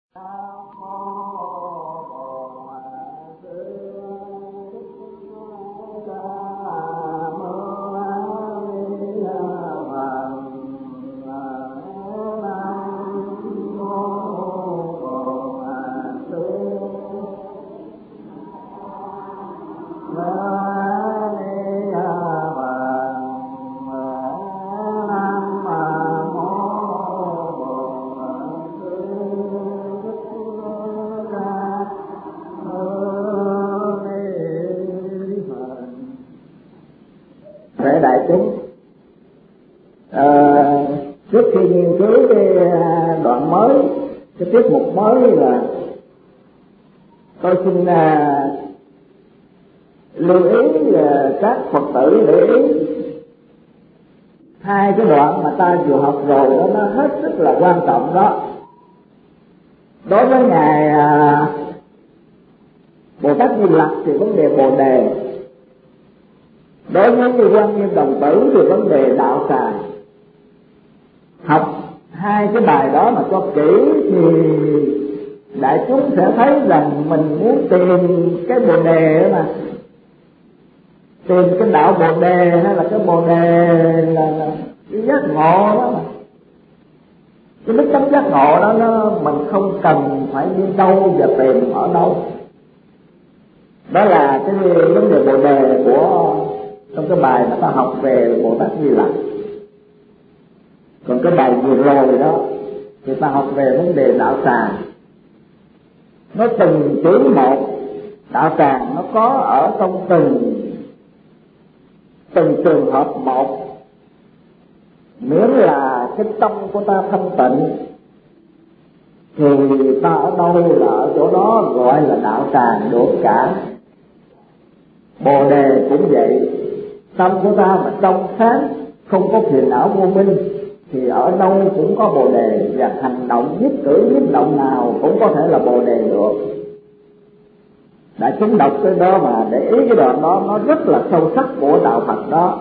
Đại chúng, trước khi nghiên cứu cái đoạn mới, cái tiết mục mới là tôi xin lưu ý các Phật tử để ý hai cái đoạn mà ta vừa học rồi đó, nó hết sức là quan trọng đó. Đối với ngài Bồ Tát Di Lặc thì vấn đề Bồ Đề, đối với người Quan Nghiêm Đồng Tử thì vấn đề đạo tràng. Học hai cái bài đó mà cho kỹ thì đại chúng sẽ thấy rằng mình muốn tìm cái Bồ Đề đó, mà tìm cái đạo Bồ Đề hay là cái Bồ Đề là cái giác ngộ đó, mà cái đức chánh giác ngộ đó mình không cần phải đi đâu và tìm ở đâu. Đó là cái vấn đề Bồ Đề của trong cái bài mà ta học về Bồ Tát Di Lặc. Còn cái bài vừa rồi đó thì ta học về vấn đề đạo tràng. Nó từng chữ một, đạo tràng nó có ở trong từng trường hợp một, miễn là cái tâm của ta thanh tịnh thì ta ở đâu là ở chỗ đó gọi là đạo tràng được cả. Bồ Đề cũng vậy, tâm của ta mà trong sáng, không có phiền não vô minh thì ở đâu cũng có Bồ Đề, và hành động nhất cử nhất động nào cũng có thể là Bồ Đề được. Đã chúng đọc cái đó mà để ý cái đoạn đó, nó rất là sâu sắc của đạo Phật đó.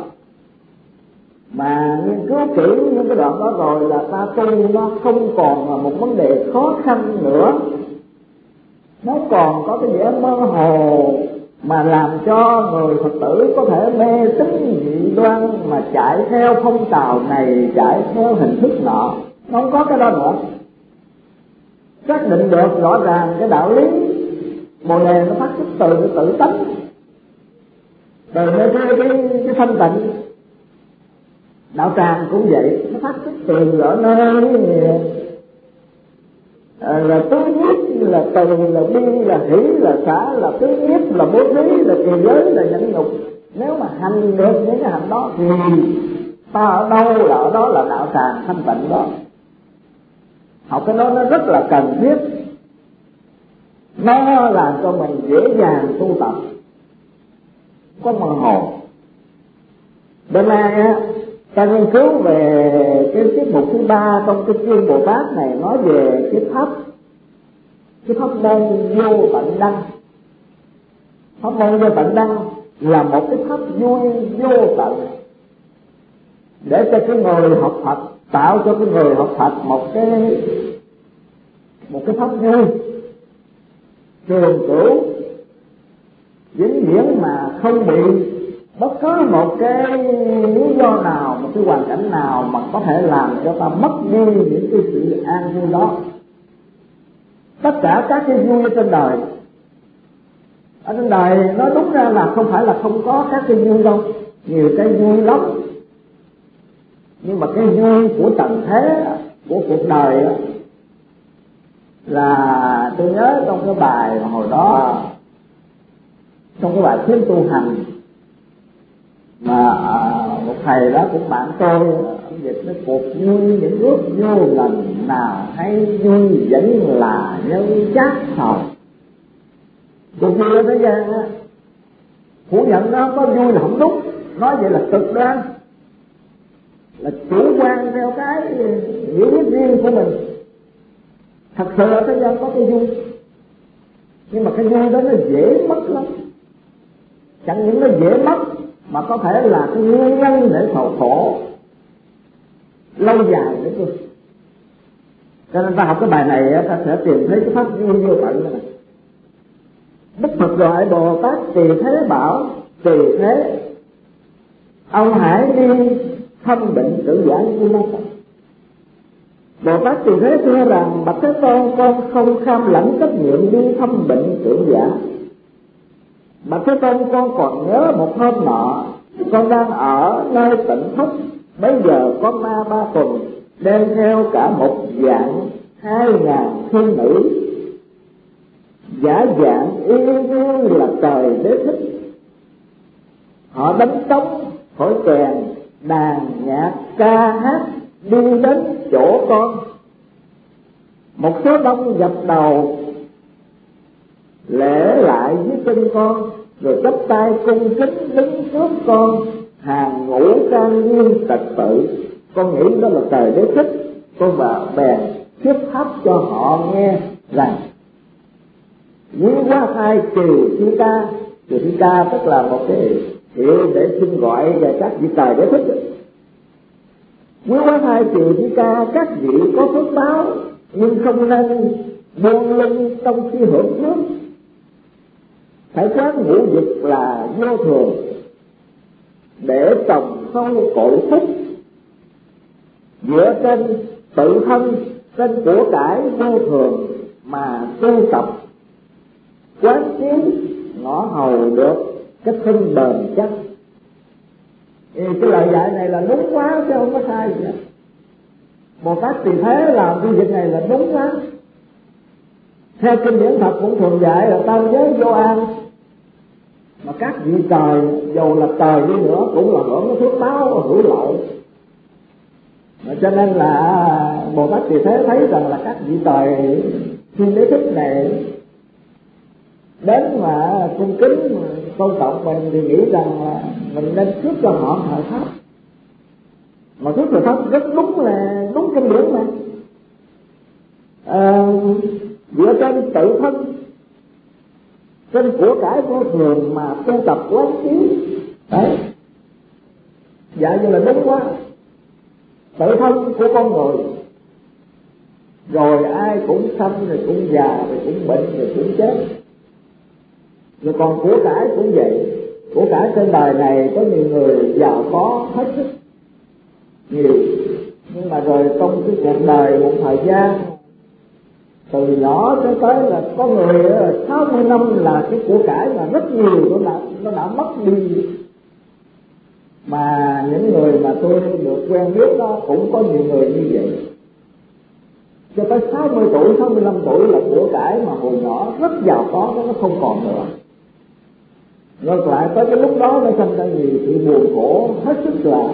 Mà nghiên cứu kỹ những cái đoạn đó rồi là ta tu nó không còn là một vấn đề khó khăn nữa, nó còn có cái vẻ mơ hồ mà làm cho người Phật tử có thể mê tín dị đoan mà chạy theo phong trào này, chạy theo hình thức nọ. Nó không có cái đó nữa. Xác định được rõ ràng cái đạo lý Bồ Đề nó phát xuất từ cái tự tánh, từ cái thanh tịnh. Đạo tràng cũng vậy, nó phát xuất từ ở nơi là tứ nhiếp, là từ, là bi, là hỷ, là xả, là tứ nhiếp, là bố thí, là trì giới, là nhẫn nhục. Nếu mà hành được những cái hành đó thì ta ở đâu là ở đó là đạo tràng thanh tịnh đó. Học cái đó nó rất là cần thiết, nó làm cho mình dễ dàng tu tập, có mơ hồ. Bên nay ta nghiên cứu về cái tiết mục thứ 3 trong cái chuyên Bồ Tát này, nói về cái pháp môn vô tận đăng. Pháp môn vô tận đăng là một cái pháp vui vô tận, để cho cái người học Phật, tạo cho cái người học Phật một cái pháp vui trường cửu vĩnh viễn, mà không bị bất cứ một cái lý do nào, một cái hoàn cảnh nào mà có thể làm cho ta mất đi những cái sự an vui đó. Tất cả các cái vui trên đời, ở trên đời nói đúng ra là không phải là không có các cái vui đâu, nhiều cái vui lắm. Nhưng mà cái vui của trần thế, của cuộc đời đó, là tôi nhớ trong cái bài mà hồi đó, trong cái bài khuyến tu hành mà một thầy đó cũng bạn tôi, ông dịch nó cuộc vui những ước vô lần nào hay vui vẫn là nhân chát sầu. Cuộc vui ở thế gian á, phủ nhận nó có vui là không đúng, nói vậy là cực đoan, là chủ quan theo cái hiểu biết riêng của mình. Thật sự ở thế gian có cái vui, nhưng mà cái vui đó nó dễ mất lắm. Chẳng những nó dễ mất mà có thể là cái nguyên nhân để sầu khổ lâu dài nữa cơ. Cho nên ta học cái bài này ta sẽ tìm thấy cái pháp vô tận này. Đức Phật gọi Bồ Tát Tỳ Thế bảo: tỳ thế, ông hãy đi thăm bệnh tử giả như ma. Bồ Tát Tỳ Thế thưa rằng: bạch Thế Tôn, con không kham lãnh trách nhiệm đi thăm bệnh tử giả. Bạch Thế Tôn, con còn nhớ một hôm nọ, con đang ở nơi Tịnh Thất, bấy giờ có ma Ba Tuần đem theo cả một vạn 2.000 thiên nữ, giả dạng y như là trời đế thích. Họ đánh trống, thổi kèn, đàn nhạc, ca hát, đi đến chỗ con. Một số đông dập đầu lễ lại dưới chân con, rồi chắp tay cung kính đứng trước con, hàng ngũ trang nghiêm trật tự. Con nghĩ đó là trời đế thích. Con vào bèn thuyết pháp cho họ nghe rằng: quý quá thai Trừ Thi Ca. Trừ Thi Ca tức là một cái hiệu để xin gọi về các vị trời đế thích. Quý quá thai Trừ Thi Ca, các vị có phước báo, nhưng không nên buông lưng trong khi hưởng phước. Phải quán ngũ dục là vô thường, để trồng sâu cội phúc. Dựa trên tự thân, trên của cải vô thường mà tu tập, quán chiếu ngõ hầu được cái thân bền chắc. Cái lời dạy này là đúng quá chứ không có sai gì hết. Bồ Tát Tỳ Thế làm cái việc này là đúng quá. Theo kinh điển Phật cũng thường dạy là tam giới vô an, mà các vị trời dù là trời đi nữa cũng là hưởng cái phước báo hữu lợi. Cho nên là Bồ Tát Tỳ Thế thấy rằng là các vị trời thiên đế thích này đến mà cung kính tôn trọng mình, thì nghĩ rằng là mình nên thuyết cho họ thời pháp. Mà thuyết thời pháp rất đúng, là đúng kinh điển mà. Dựa trên tự thân, trên của cải vô thường mà tu tập quán chiếu. Đấy, dạy như là đúng quá. Tự thân của con người, rồi ai cũng sanh, rồi cũng già, rồi cũng bệnh, rồi cũng chết. Rồi còn của cải cũng vậy. Của cải trên đời này có nhiều người giàu có hết sức nhiều, nhưng mà rồi trong cái cuộc đời một thời gian, từ nhỏ cho tới là có người 60 năm là cái của cải là rất nhiều, nó đã mất đi. Mà những người mà tôi được quen biết đó cũng có nhiều người như vậy. Cho tới 60 tuổi, 65 tuổi là của cải mà hồi nhỏ rất giàu có, nó không còn nữa. Ngược lại tới cái lúc đó nó sinh ra nhiều sự buồn khổ hết sức là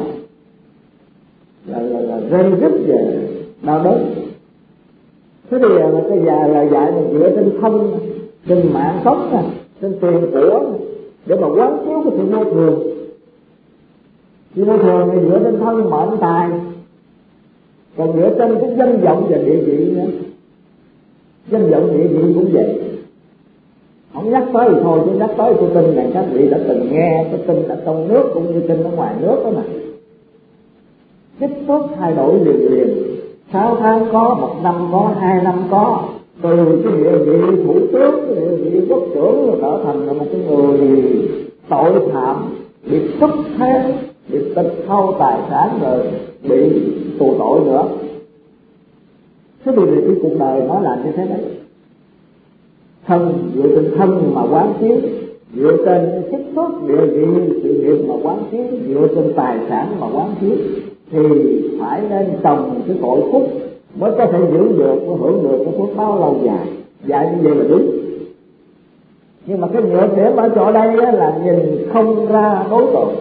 rơi rứt về đau đớn. Thế thì là cái lời dạy mình dựa trên thân, trên mạng sống nè, trên tiền của để mà quán chiếu cái sự vô thường. Sự vô thường thì dựa trên thân mệnh tài, còn dựa trên cái danh vọng và địa vị nữa. Danh vọng địa vị cũng vậy. Không nhắc tới thì thôi, chứ nhắc tới tôi tin rằng các vị đã từng nghe cái tin ở trong nước cũng như tin ở ngoài nước đó mà. Kích thước thay đổi liền liền, 6 tháng có, 1 năm có, 2 năm có. Từ cái địa vị thủ tướng, cái địa vị quốc trưởng rồi trở thành là một cái người tội phạm, bị xuất thế, bị tịch thu tài sản, rồi bị tù tội nữa. Thế thì cái cuộc đời nó là như thế đấy. Thân dựa trên thân mà quán chiếu, dựa trên kích thước địa vị sự nghiệp mà quán chiếu, dựa trên tài sản mà quán chiếu, thì phải nên trồng cái tội phúc mới có thể giữ được, mới hưởng được cái phước báo lâu dài. Dạy như vậy là đúng. Nhưng mà cái nhược điểm ở chỗ đây là nhìn không ra đối tượng.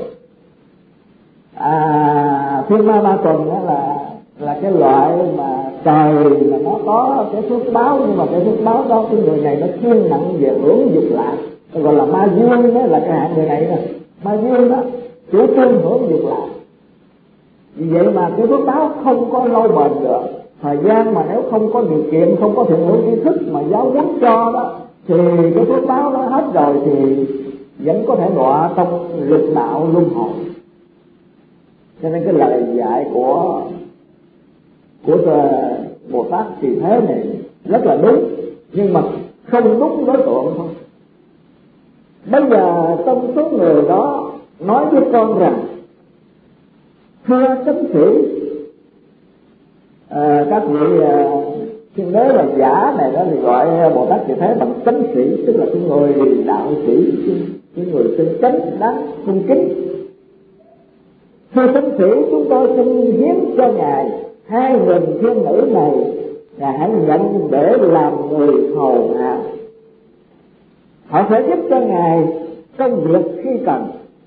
Thiên ma Ba Tuần là cái loại mà trời mà nó có cái phước báo, nhưng mà cái phước báo đó cái người này nó chuyên nặng về hưởng dục lạc, gọi là ma duyên. Đó là cái hạng người này nè, ma duyên đó chủ trương hưởng dục lạc. Vì vậy mà cái phước báo không có lâu bền được. Thời gian mà nếu không có điều kiện, không có thiện hữu tri thức mà giáo huấn cho đó, thì cái phước báo nó hết rồi thì vẫn có thể đọa trong lục đạo luân hồi. Cho nên cái lời dạy của Bồ Tát Tỳ Thế này rất là đúng, nhưng mà không đúng đối tượng thôi. Bây giờ trong số người đó nói với con rằng: thưa chánh sĩ, các vị thiên đế là giả này đó thì gọi Bồ Tát Tỳ Thế bằng chánh sĩ, tức là cái người đạo sĩ, cái người chân chánh đáng cung kính. Thưa chánh sĩ, chúng tôi xin hiến cho ngài 2.000 thiên nữ này, ngài hãy nhận để làm người hầu hạ. Họ sẽ giúp cho ngài công việc khi cần.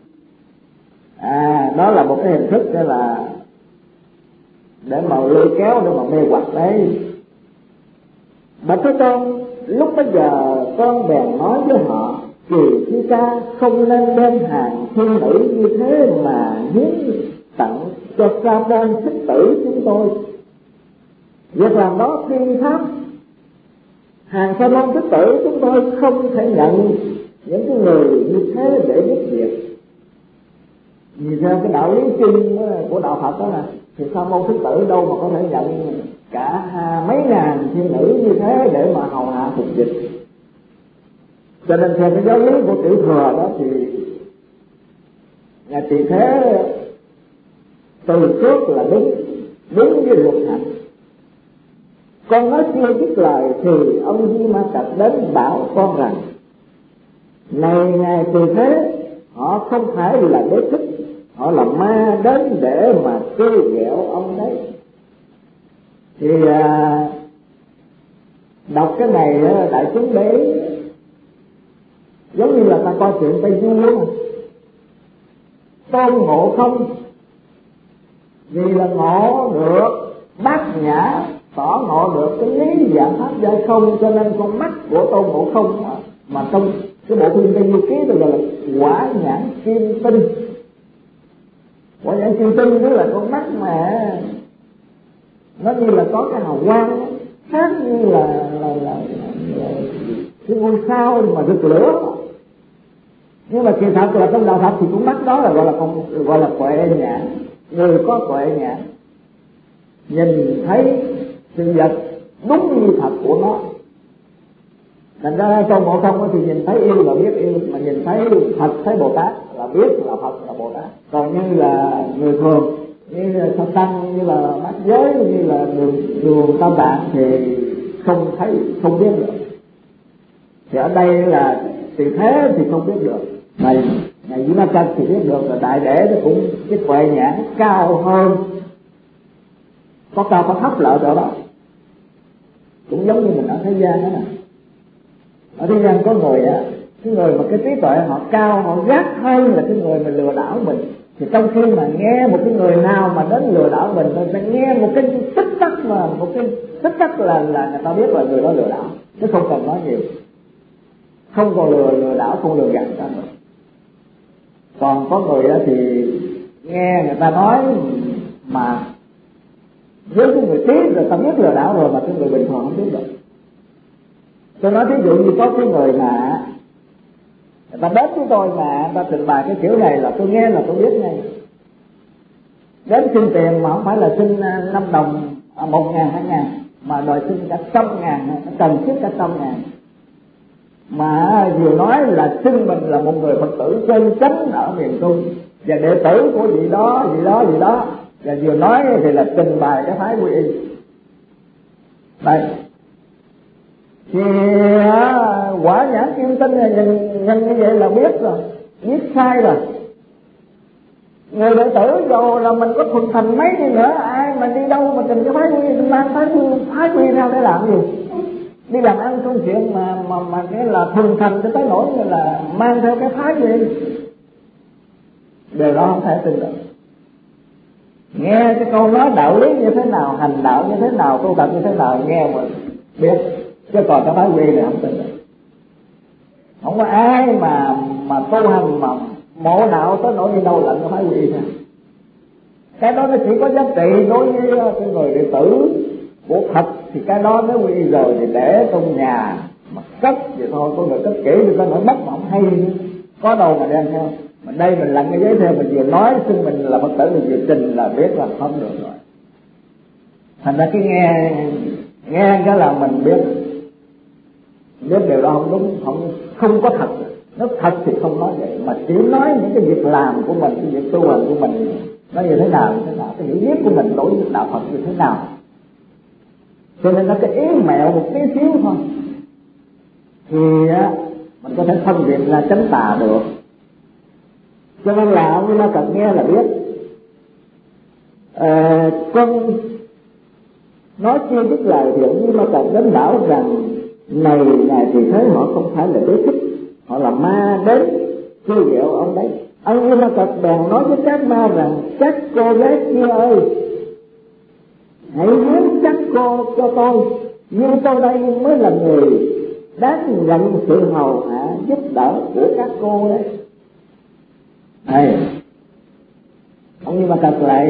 Đó là một cái hình thức đó là để mà lôi kéo, để mà mê hoặc đấy. Bạch Thế Tôn, lúc bây giờ con bèn nói với họ: Kỳ Thi Ca không nên đem hàng thiên nữ như thế mà hiến tặng cho Sa môn Thích Tử chúng tôi. Việc làm đó phi pháp. Hàng Sa môn Thích Tử chúng tôi không thể nhận những cái người như thế để giúp việc. Vì theo cái đạo lý chung của đạo Phật đó là thì Sa môn Thích Tử đâu mà có thể nhận cả mấy ngàn thiên nữ như thế để mà hầu hạ phục dịch. Cho nên theo cái giáo lý của Tiểu Thừa đó thì ngài Tỳ Thế từ trước là đúng với luật hạnh. Con nói chưa dứt lời thì ông Di Ma Cật đến bảo con rằng: này ngài Tỳ Thế, họ không phải là đế thích, họ là ma đến để mà trêu ghẹo ông đấy. Thì đọc cái này đại chúng để giống như là ta coi chuyện Tây Du mà. Tôn Ngộ Không vì là ngộ được bát nhã, tỏ ngộ được cái lý dạng pháp giải không, cho nên con mắt của Tôn Ngộ Không mà trong cái bộ phim Tây Du Ký được gọi là quả nhãn kim tinh. Quả nhãn kim tinh tức là con mắt mà nó như là có cái hào quang khác như là cái ngôi sao mà rực lửa. Nhưng mà kỳ thật là trong đạo Phật thì con mắt đó là gọi là tuệ nhãn. Người có tuệ nhãn nhìn thấy sự vật đúng như thật của nó. Thành ra trong Ngộ Không thì nhìn thấy yêu là biết yêu, mà nhìn thấy Phật thấy Bồ Tát là biết là Phật là Bồ Tát. Còn như là người thường, như là Sa Tăng, như là bát giới, như là đường Tam Tạng thì không thấy, không biết được. Thì ở đây là Tỳ Thế thì không biết được, ngày Di Ma Cật thì biết được, là Đại Đế nó cũng cái tuệ nhãn cao hơn, có cao có thấp lợi chỗ đó. Cũng giống như mình ở thế gian đó nè. Ở thế gian có người á, cái người mà cái trí tuệ họ cao, họ gác hơn là cái người mà lừa đảo mình. Thì trong khi mà nghe một cái người nào mà đến lừa đảo mình nghe một cái tích tắc mà một cái tích tắc là người ta biết là người đó lừa đảo, chứ không cần nói nhiều. Không còn lừa đảo, không lừa gạt ta nữa. Còn có người đó thì nghe người ta nói mà với cái người trí rồi ta biết lừa đảo rồi, mà cái người bình thường không biết được. Tôi nói ví dụ như có cái người mà người ta đến với tôi mà người ta trình bày cái kiểu này là tôi nghe là tôi biết ngay. Đến xin tiền mà không phải là xin 5 đồng, 1.000, 2.000, mà đòi xin cả 100.000, cần thiết cả 100.000. Mà vừa nói là xưng mình là một người Phật tử chân chánh ở miền Trung và đệ tử của vị đó, và vừa nói thì là trình bày cái phái quy y. Đây thì quả nhãn kim tinh nhìn như vậy là biết rồi, biết sai rồi. Người đệ tử dù là mình có thuần thành mấy đi nữa, ai mà đi đâu mà trình cái phái quy, mang phái quy theo để làm gì? Đi làm ăn công chuyện mà cái là thuần thành cho tới nỗi như là mang theo cái phái quy, điều đó không thể tin được. Nghe cái câu nói đạo lý như thế nào, hành đạo như thế nào, tu tập như thế nào nghe mà biết, chứ còn cái phái quy này không tin được. Không có ai mà tu hành mà mộ đạo tới nỗi đi đâu lạnh cái phái quy thôi. Cái đó nó chỉ có giá trị đối với cái người đệ tử của Phật, thì cái đó nếu quy rồi thì để trong nhà mà cất vậy thôi. Có người cất kỹ thì có nỗi mất mà không hay nữa. Có đâu mà đem theo. Mà đây mình lặn cái giấy theo, mình vừa nói xưng mình là Phật tử, mình vừa trình là biết là không được rồi. Thành ra cái nghe cái là mình biết điều đó không đúng, không có thật. Nếu thật thì không nói vậy, mà chỉ nói những cái việc làm của mình, cái việc tu hành của mình nó như thế nào, cái hiểu biết của mình đối với đạo Phật như thế nào. Cho nên nó cái ý mẹo một tí xíu thôi thì mình có thể phân biệt ra chánh tà được. Cho nên là ông Ma Cật nghe là biết. Con nói chi biết lời thì ông Ma Cật đến bảo rằng này ngài tỳ thế, họ không phải là đế thích, họ là ma đến kêu ghẹo ông đấy. Ông Ma Cật bèn nói với các ma rằng: các cô gái kia ơi, hãy hiến các cô cho tôi, nhưng tôi đây mới là người đáng nhận sự hầu hạ giúp đỡ của các cô đấy. Này, ông Ma Cật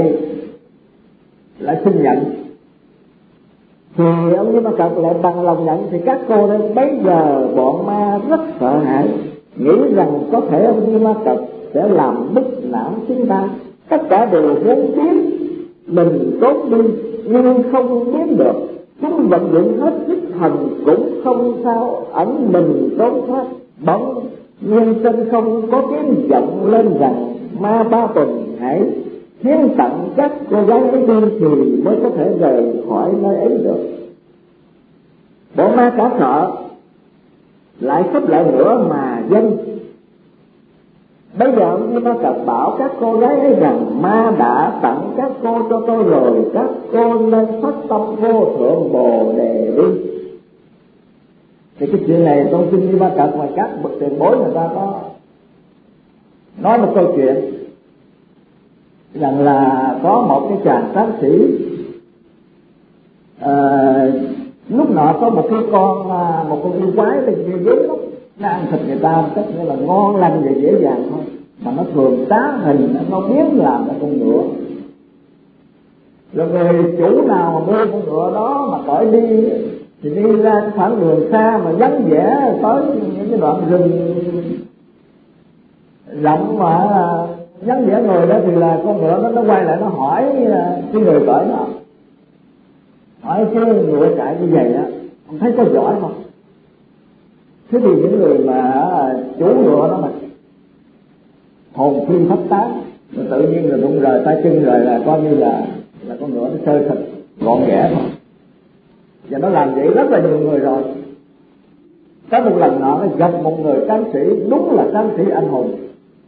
lại xin nhận. Thì ông Ma Cật lại bằng lòng nhận. Thì các cô đây bấy giờ bọn ma rất sợ hãi, nghĩ rằng có thể ông Ma Cật sẽ làm bức não chúng ta. Tất cả đều muốn biết mình tốt đi, nhưng không biết được. Chúng vận dụng hết sức thần cũng không sao ẩn mình trốn thoát. Bỗng nhiên trên không có tiếng vọng lên rằng: Ma Ba Tuần hãy hiến tặng các cô gái ấy đi thì mới có thể rời khỏi nơi ấy được. Bọn ma cả sợ, lại sắp lại nữa mà dân. Bây giờ ông Ma Cật bảo các cô gái ấy rằng: ma đã tặng các cô cho tôi rồi, các cô nên phát tâm vô thượng Bồ Đề đi. Thì cái chuyện này tôi xin đi Ma Cật mà các bậc tiền bối người ta có nói một câu chuyện rằng là có một cái chàng tráng sĩ, lúc nọ có một cái con yêu quái lên kia dưới lắm, nó ăn thịt người ta tất nhiên là ngon lành và dễ dàng thôi, mà nó thường tá hình, nó biến làm ra con ngựa. Rồi người chủ nào mà mua con ngựa đó mà cởi đi thì đi ra khoảng đường xa mà vắng vẻ tới những cái đoạn rừng rộng mà vắng vẻ người đó, thì là con ngựa nó quay lại nó hỏi cái người cởi nó, hỏi cái ngựa chạy như vậy á, ông thấy có giỏi không? Thế thì những người mà chủ ngựa đó mà hồn phi phách tán, rồi tự nhiên là đụng rời tay chân rồi là coi như là con ngựa nó sơ thịt gọn ghẽ thôi. Và nó làm vậy rất là nhiều người rồi. Có một lần nọ nó gặp một người tráng sĩ, đúng là tráng sĩ anh hùng,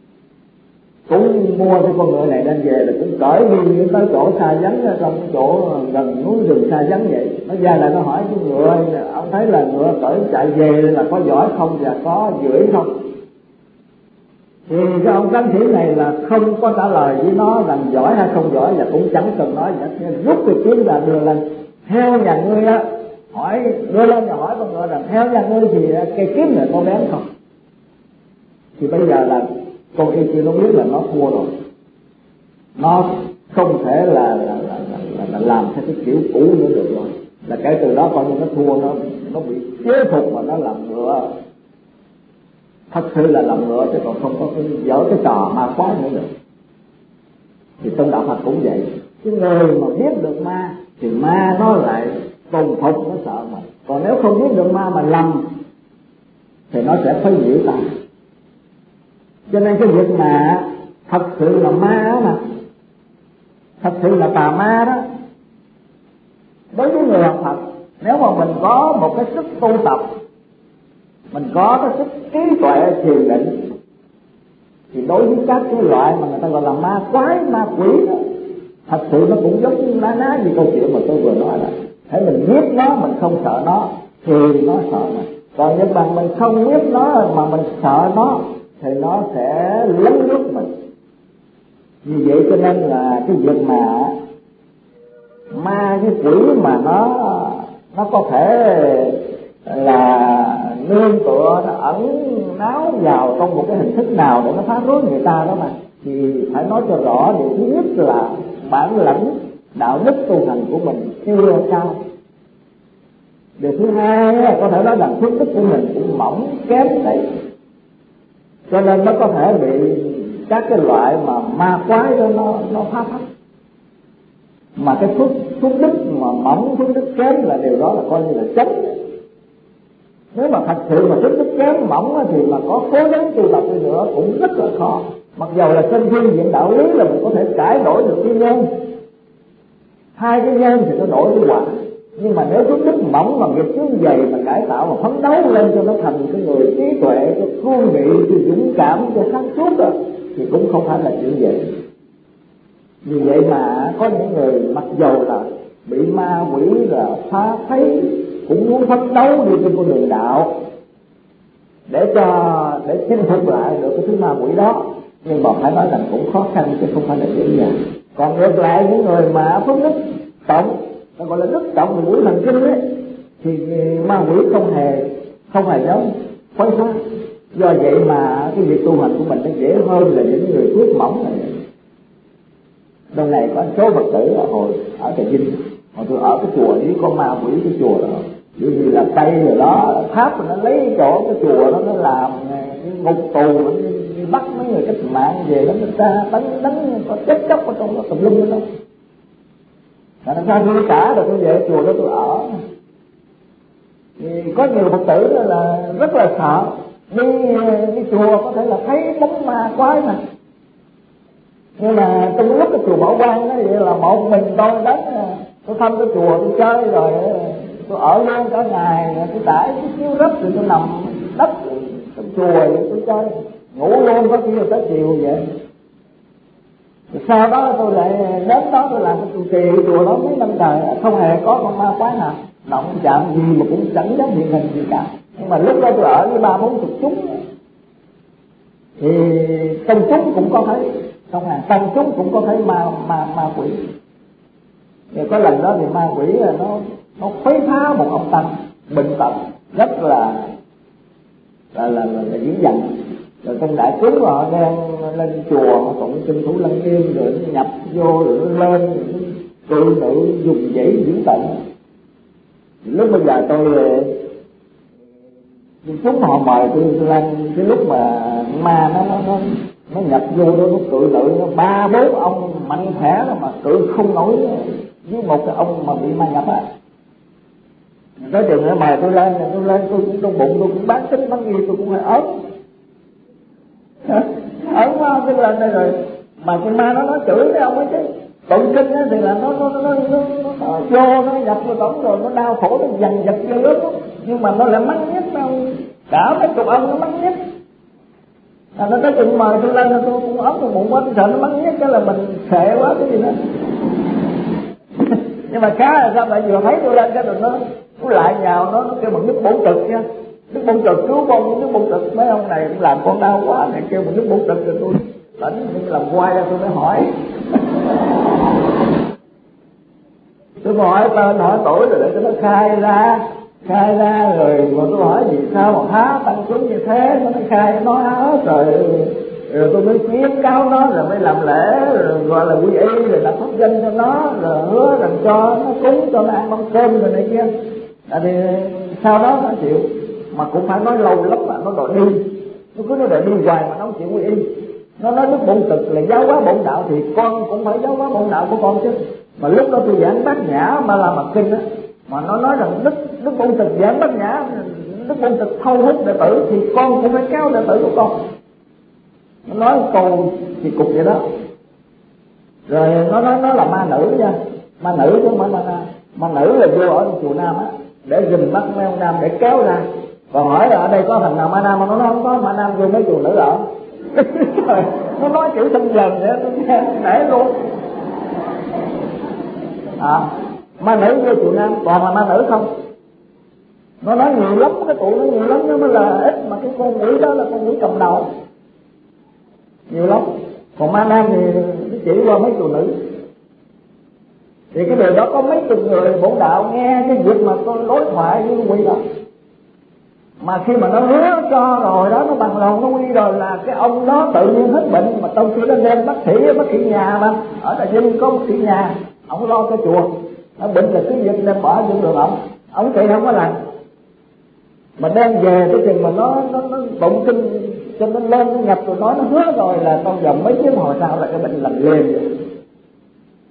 cũng mua cái con ngựa này đem về là cũng cởi đi tới chỗ xa vắng, trong chỗ gần núi rừng xa vắng vậy. Nó ra lại nó hỏi cái ngựa: ông thấy là ngựa cởi chạy về là có giỏi không và có dưỡi không? Thì cái ông tráng sĩ này là không có trả lời với nó rằng giỏi hay không giỏi, và cũng chẳng cần nói gì, rút cái kiếm ra đưa lên. Theo nhà ngươi á, hỏi đưa lên và hỏi con ngựa rằng: theo nhà ngươi thì cây kiếm này có bén không? Thì bây giờ là con yêu kia nó biết là nó thua rồi, nó không thể là làm theo cái kiểu cũ nữa được rồi, là kể từ đó coi như nó thua, nó bị chế phục mà nó làm ngựa, thật sự là làm ngựa chứ còn không có cái dở cái trò ma quái nữa được. Thì trong đạo Phật cũng vậy, cái người mà biết được ma thì ma nó lại tôn phục, nó sợ mà. Còn nếu không biết được ma mà lầm thì nó sẽ phá nhiễu ta. Cho nên cái việc mà thật sự là ma đó, mà thật sự là tà ma đó, đối với người học Phật, nếu mà mình có một cái sức tu tập, mình có cái sức trí tuệ thiền định, thì đối với các cái loại mà người ta gọi là ma quái, ma quỷ đó, thật sự nó cũng giống ná ná như câu chuyện mà tôi vừa nói là hãy mình biết nó, mình không sợ nó thì nó sợ mình. Còn nếu bằng mình không biết nó mà mình sợ nó thì nó sẽ lấn lướt mình. Vì vậy cho nên là cái việc mà ma cái quỷ mà nó có thể là nương tựa, nó ẩn náu vào trong một cái hình thức nào để nó phá rối người ta đó mà, thì phải nói cho rõ. Điều thứ nhất là bản lãnh đạo đức tu hành của mình chưa cao. Điều thứ hai có thể nói là phước đức của mình cũng mỏng kém đấy, cho nên nó có thể bị các cái loại mà ma quái đó nó phá phách. Mà cái phước phước đức mà mỏng, phước đức kém là điều đó là coi như là chánh. Nếu mà thật sự mà phước đức kém mỏng thì mà có cố gắng tu tập đi nữa cũng rất là khó. Mặc dầu là trên phương diện đạo lý là mình có thể cải đổi được cái nhân, hai cái nhân thì nó đổi cái quả. Nhưng mà nếu phước đức mỏng mà nghiệp chướng dày mà cải tạo mà phấn đấu lên cho nó thành cái người trí tuệ, cho cương nghị, cho dũng cảm, cho sáng suốt đó, thì cũng không phải là chuyện dễ. Vì vậy mà có những người mặc dầu là bị ma quỷ là phá thấy cũng muốn phấn đấu đi trên con đường đạo để chinh phục lại được cái thứ ma quỷ đó, nhưng mà phải nói rằng cũng khó khăn chứ không phải là dễ dàng. Còn ngược lại những người mà phước đức trọng, nó gọi là đức trọng về mũi thần kinh ấy, thì ma quỷ không hề dám quấy phá. Do vậy mà cái việc tu hành của mình nó dễ hơn là những người phước mỏng này. Lần này có số Phật tử là hồi ở Trà Vinh, hồi tôi ở cái chùa đi có ma quỷ cái chùa đó, bởi vì là Tây rồi đó, Pháp nó lấy chỗ cái chùa đó nó làm cái ngục tù, nó đi bắt mấy người cách mạng về đó, người ta đánh có chết chóc ở trong đó tùm lum đó. Làm sao tôi cả rồi tôi về chùa đó tôi ở. Thì có nhiều Phật tử là rất là sợ đi chùa có thể là thấy bóng ma quái mà. Nhưng mà trong lúc cái chùa Bảo Quang đó vậy là một mình tôi đến, tôi thăm cái chùa tôi chơi rồi tôi ở luôn cả ngày, tôi trải cái chiếu rách rồi tôi nằm đất trong chùa vậy tôi chơi, ngủ luôn có khi là tới chiều vậy. Rồi sau đó tôi lại đến đó tôi làm cái trụ trì chùa đó mấy năm trời, không hề có con ma quái nào động chạm gì mà cũng chẳng dám hiện hình gì cả. Nhưng mà lúc đó tôi ở với 30-40 chúng thì trong chúng cũng có thấy, trong hàng tăng chúng cũng có thấy ma quỷ. Thì có lần đó thì ma quỷ là nó khuấy phá một ông tăng bệnh tật rất là dữ dằn. Rồi trong đại chúng họ đang lên chùa họ tụng kinh Thủ Lăng Nghiêm rồi nó nhập vô rồi nó lên tự nữ dùng dãy dữ tận. Lúc bây giờ tôi xuống họ mời tôi lên cái lúc mà ma nó nhập vô đó, nó cự nữ nó 3-4 ông mạnh khỏe đó mà cự không nổi với một cái ông mà bị ma nhập á. Tới chừng nữa mời tôi lên tôi cũng trong bụng tôi cũng bán tính bán nghi tôi cũng phải ớn quá cái lên đây rồi mà con ma nó chửi cái ông ấy chứ tụng kinh á thì là nó vô nó nhập vô tổng rồi nó đau khổ nó dằn vặt ghê lắm, nhưng mà nó lại mắng nhất đâu cả mấy chục ông nó mắng nhất. Nó tới chừng mời tôi lên tôi cũng ấm trong bụng quá, tôi sợ nó mắng nhất cái là mình sợ quá cái gì đó. Nhưng mà cá là sao lại vừa thấy tôi lên cái rồi nó lại nhào nó kêu bằng nước bổn trực nha, nước bổn trực cứu con, nước bổn trực mấy ông này cũng làm con đau quá này kêu bằng nước bổn trực rồi tôi tỉnh làm quay ra tôi mới hỏi. Tôi hỏi tên hỏi tuổi rồi để cho nó khai ra rồi mà tôi hỏi vì sao mà phá tăng chúng như thế nó mới khai nói hết rồi tôi mới khuyến cáo nó rồi mới làm lễ rồi gọi là quy y rồi đặt pháp danh cho nó rồi hứa rằng cho nó cúng cho nó ăn mâm cơm rồi này kia. Thì sau đó nó chịu mà cũng phải nói lâu lắm mà nó đòi đi, nó cứ nói đòi đi hoài mà nó không chịu quy y. Nó nói đức bổn thực là giáo hóa bổn đạo thì con cũng phải giáo hóa bổn đạo của con chứ. Mà lúc đó tôi giảng Bát Nhã Ma La Mật Kinh á, mà nó nói rằng đức bổn thực giảng Bát Nhã, đức bổn thực thâu hút đệ tử thì con cũng phải kéo đệ tử của con. Nó nói câu thì cục vậy đó. Rồi nó nói nó là ma nữ nha, ma nữ chứ không phải ma nữ là vô ở chùa Nam á để dùm bắt mấy ông nam để kéo ra. Còn hỏi là ở đây có thằng nào ma nam mà nó không có ma nam vô mấy chùa nữ ở. Trời, nó nói kiểu xâm dần vậy tôi nghe nể luôn. Ma nữ vô chùa Nam toàn là ma nữ không. Nó nói nhiều lắm, cái tụi nó nhiều lắm, nó mới là ít mà cái con quỷ đó là con quỷ cầm đầu nhiều lắm. Còn ma nam thì chỉ qua mấy chùa nữ. Thì cái điều đó có mấy chục người bổn đạo nghe cái việc mà tôi đối thoại với quỷ đó, mà khi mà nó hứa cho rồi đó, nó bằng lòng nó quy rồi là cái ông đó tự nhiên hết bệnh. Mà trong khi nó đem bác sĩ nhà mà ở Trà Vinh có bác sĩ nhà, ông lo cái chùa, nó bệnh là cứ việc đem bỏ vô đường ông trị không có lành. Mà đem về cái chừng mà nó tụng kinh cho nó lên nó nhập rồi nói nó hứa rồi là trong vòng mấy tiếng hồi sau là cái bệnh lành liền vậy.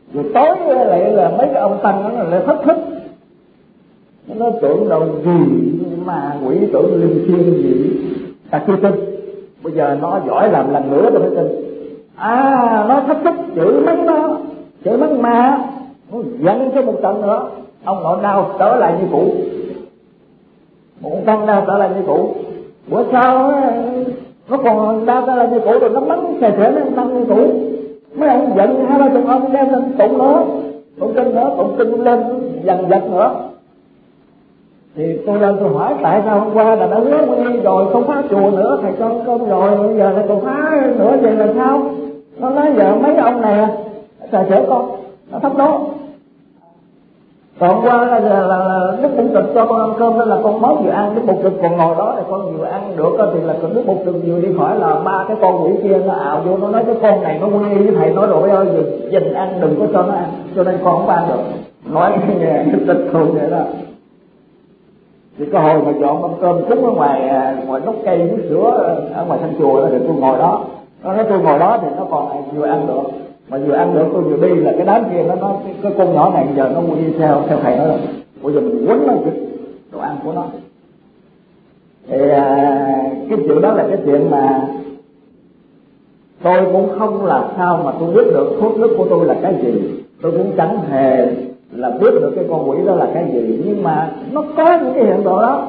Rồi tối lại là mấy cái ông tăng nó lại thất thức, nó tưởng đâu gì mà quỷ, tưởng linh thiêng gì, ta chưa tin. Bây giờ nó giỏi làm lần nữa tôi mới tin. Nó thách thức chửi mắng nó, chửi mắng ma, nó giận cho một trận nữa, ông nội đau trở lại như cũ, một tăng đau trở lại như cũ. Bữa sau nó còn đau trở lại như cũ, rồi nó mắng xè xẻ nó tăng như cũ. Mấy ông giận 20-30 ông đem lên tụng nữa, tụng kinh lên dần dật nữa. Thì tôi lên tôi hỏi tại sao hôm qua là đã hứa quy rồi không phá chùa nữa, thầy cho con rồi, bây giờ lại còn phá nữa, vậy là sao? Nó nói giờ mấy ông này xài xẻ con, nó thấp đó. Còn qua là Đức Bổn Trực cho con ăn cơm, nên là con mới vừa ăn, Đức Bổn Trực còn ngồi đó, thì con vừa ăn được thì là Đức Bổn Trực vừa đi khỏi là ba cái con quỷ kia nó ào vô, nó nói cái con này nó quy với thầy nói rồi ơi, dình ăn đừng có cho nó ăn, cho nên con không ăn được. Nói nghe tịch thường vậy đó. Thì cái hồi mà dọn mâm cơm cúng ở ngoài gốc cây nước sữa ở ngoài sân chùa đó, thì tôi ngồi đó. Nó nói tôi ngồi đó thì nó còn vừa ăn được, mà vừa ăn được tôi vừa đi là cái đám kia nó nói cái con nhỏ này giờ nó đi theo thầy nó rồi, bây giờ mình quấn nó đồ ăn của nó. Thì cái chuyện đó là cái chuyện mà tôi cũng không làm sao mà tôi biết được thuốc nước của tôi là cái gì, tôi cũng chẳng hề là biết được cái con quỷ đó là cái gì, nhưng mà nó có những cái hiện tượng đó.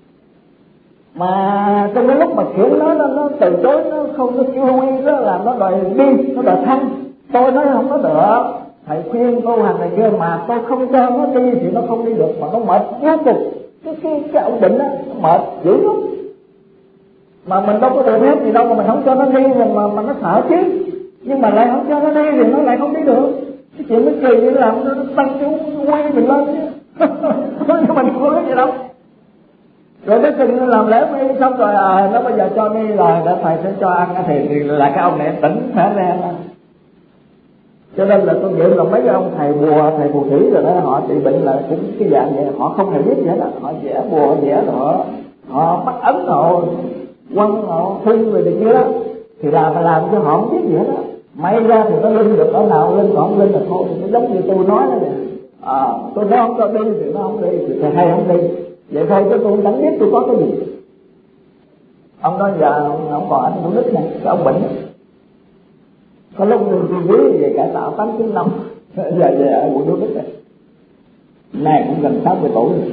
Mà trong cái lúc mà kiểu nó từ chối, nó không có chịu quy, đó là nó đòi đi, nó đòi thăng. Tôi nói không có được, thầy khuyên tu hành này kia mà tôi không cho nó đi thì nó không đi được, mà nó mệt vô cùng. Cái ông bệnh đó nó mệt dữ lắm, mà mình đâu có được hết gì đâu mà mình không cho nó đi, mà nó sợ chứ, nhưng mà lại không cho nó đi thì nó lại không đi được. Cái chuyện nó kỳ như làm nó tăng cái quay mình lên chứ nhưng mình không có biết gì đâu. Rồi tới chừng làm lễ đi xong rồi nó bây giờ cho đi rồi để thầy sẽ cho ăn thì là cái ông này tỉnh khả ra. Cho nên là tôi nghĩ là mấy cái ông thầy bùa, thầy phù thủy rồi đó, họ trị bệnh là cũng cái dạng vậy, họ không hề biết gì hết đó. Họ vẽ bùa vẽ rồi họ bắt ấn, họ quăng, họ phun rồi kia đó, thì làm cho họ không biết gì hết đó. May ra thì nó linh được ở nào linh, còn không linh là thôi. Nó giống như tôi nói đó nè, tôi nói không cho đi thì nó không đi, thì thầy hay không đi vậy thôi, chứ tôi chẳng biết tôi có cái gì. Ông nói giờ ông còn anh Thủ Đức này, cái ông bệnh đó. Có lúc tôi quý về cải tạo 8-9 năm giờ về ở quận Thủ Đức này, này cũng gần 60 tuổi rồi.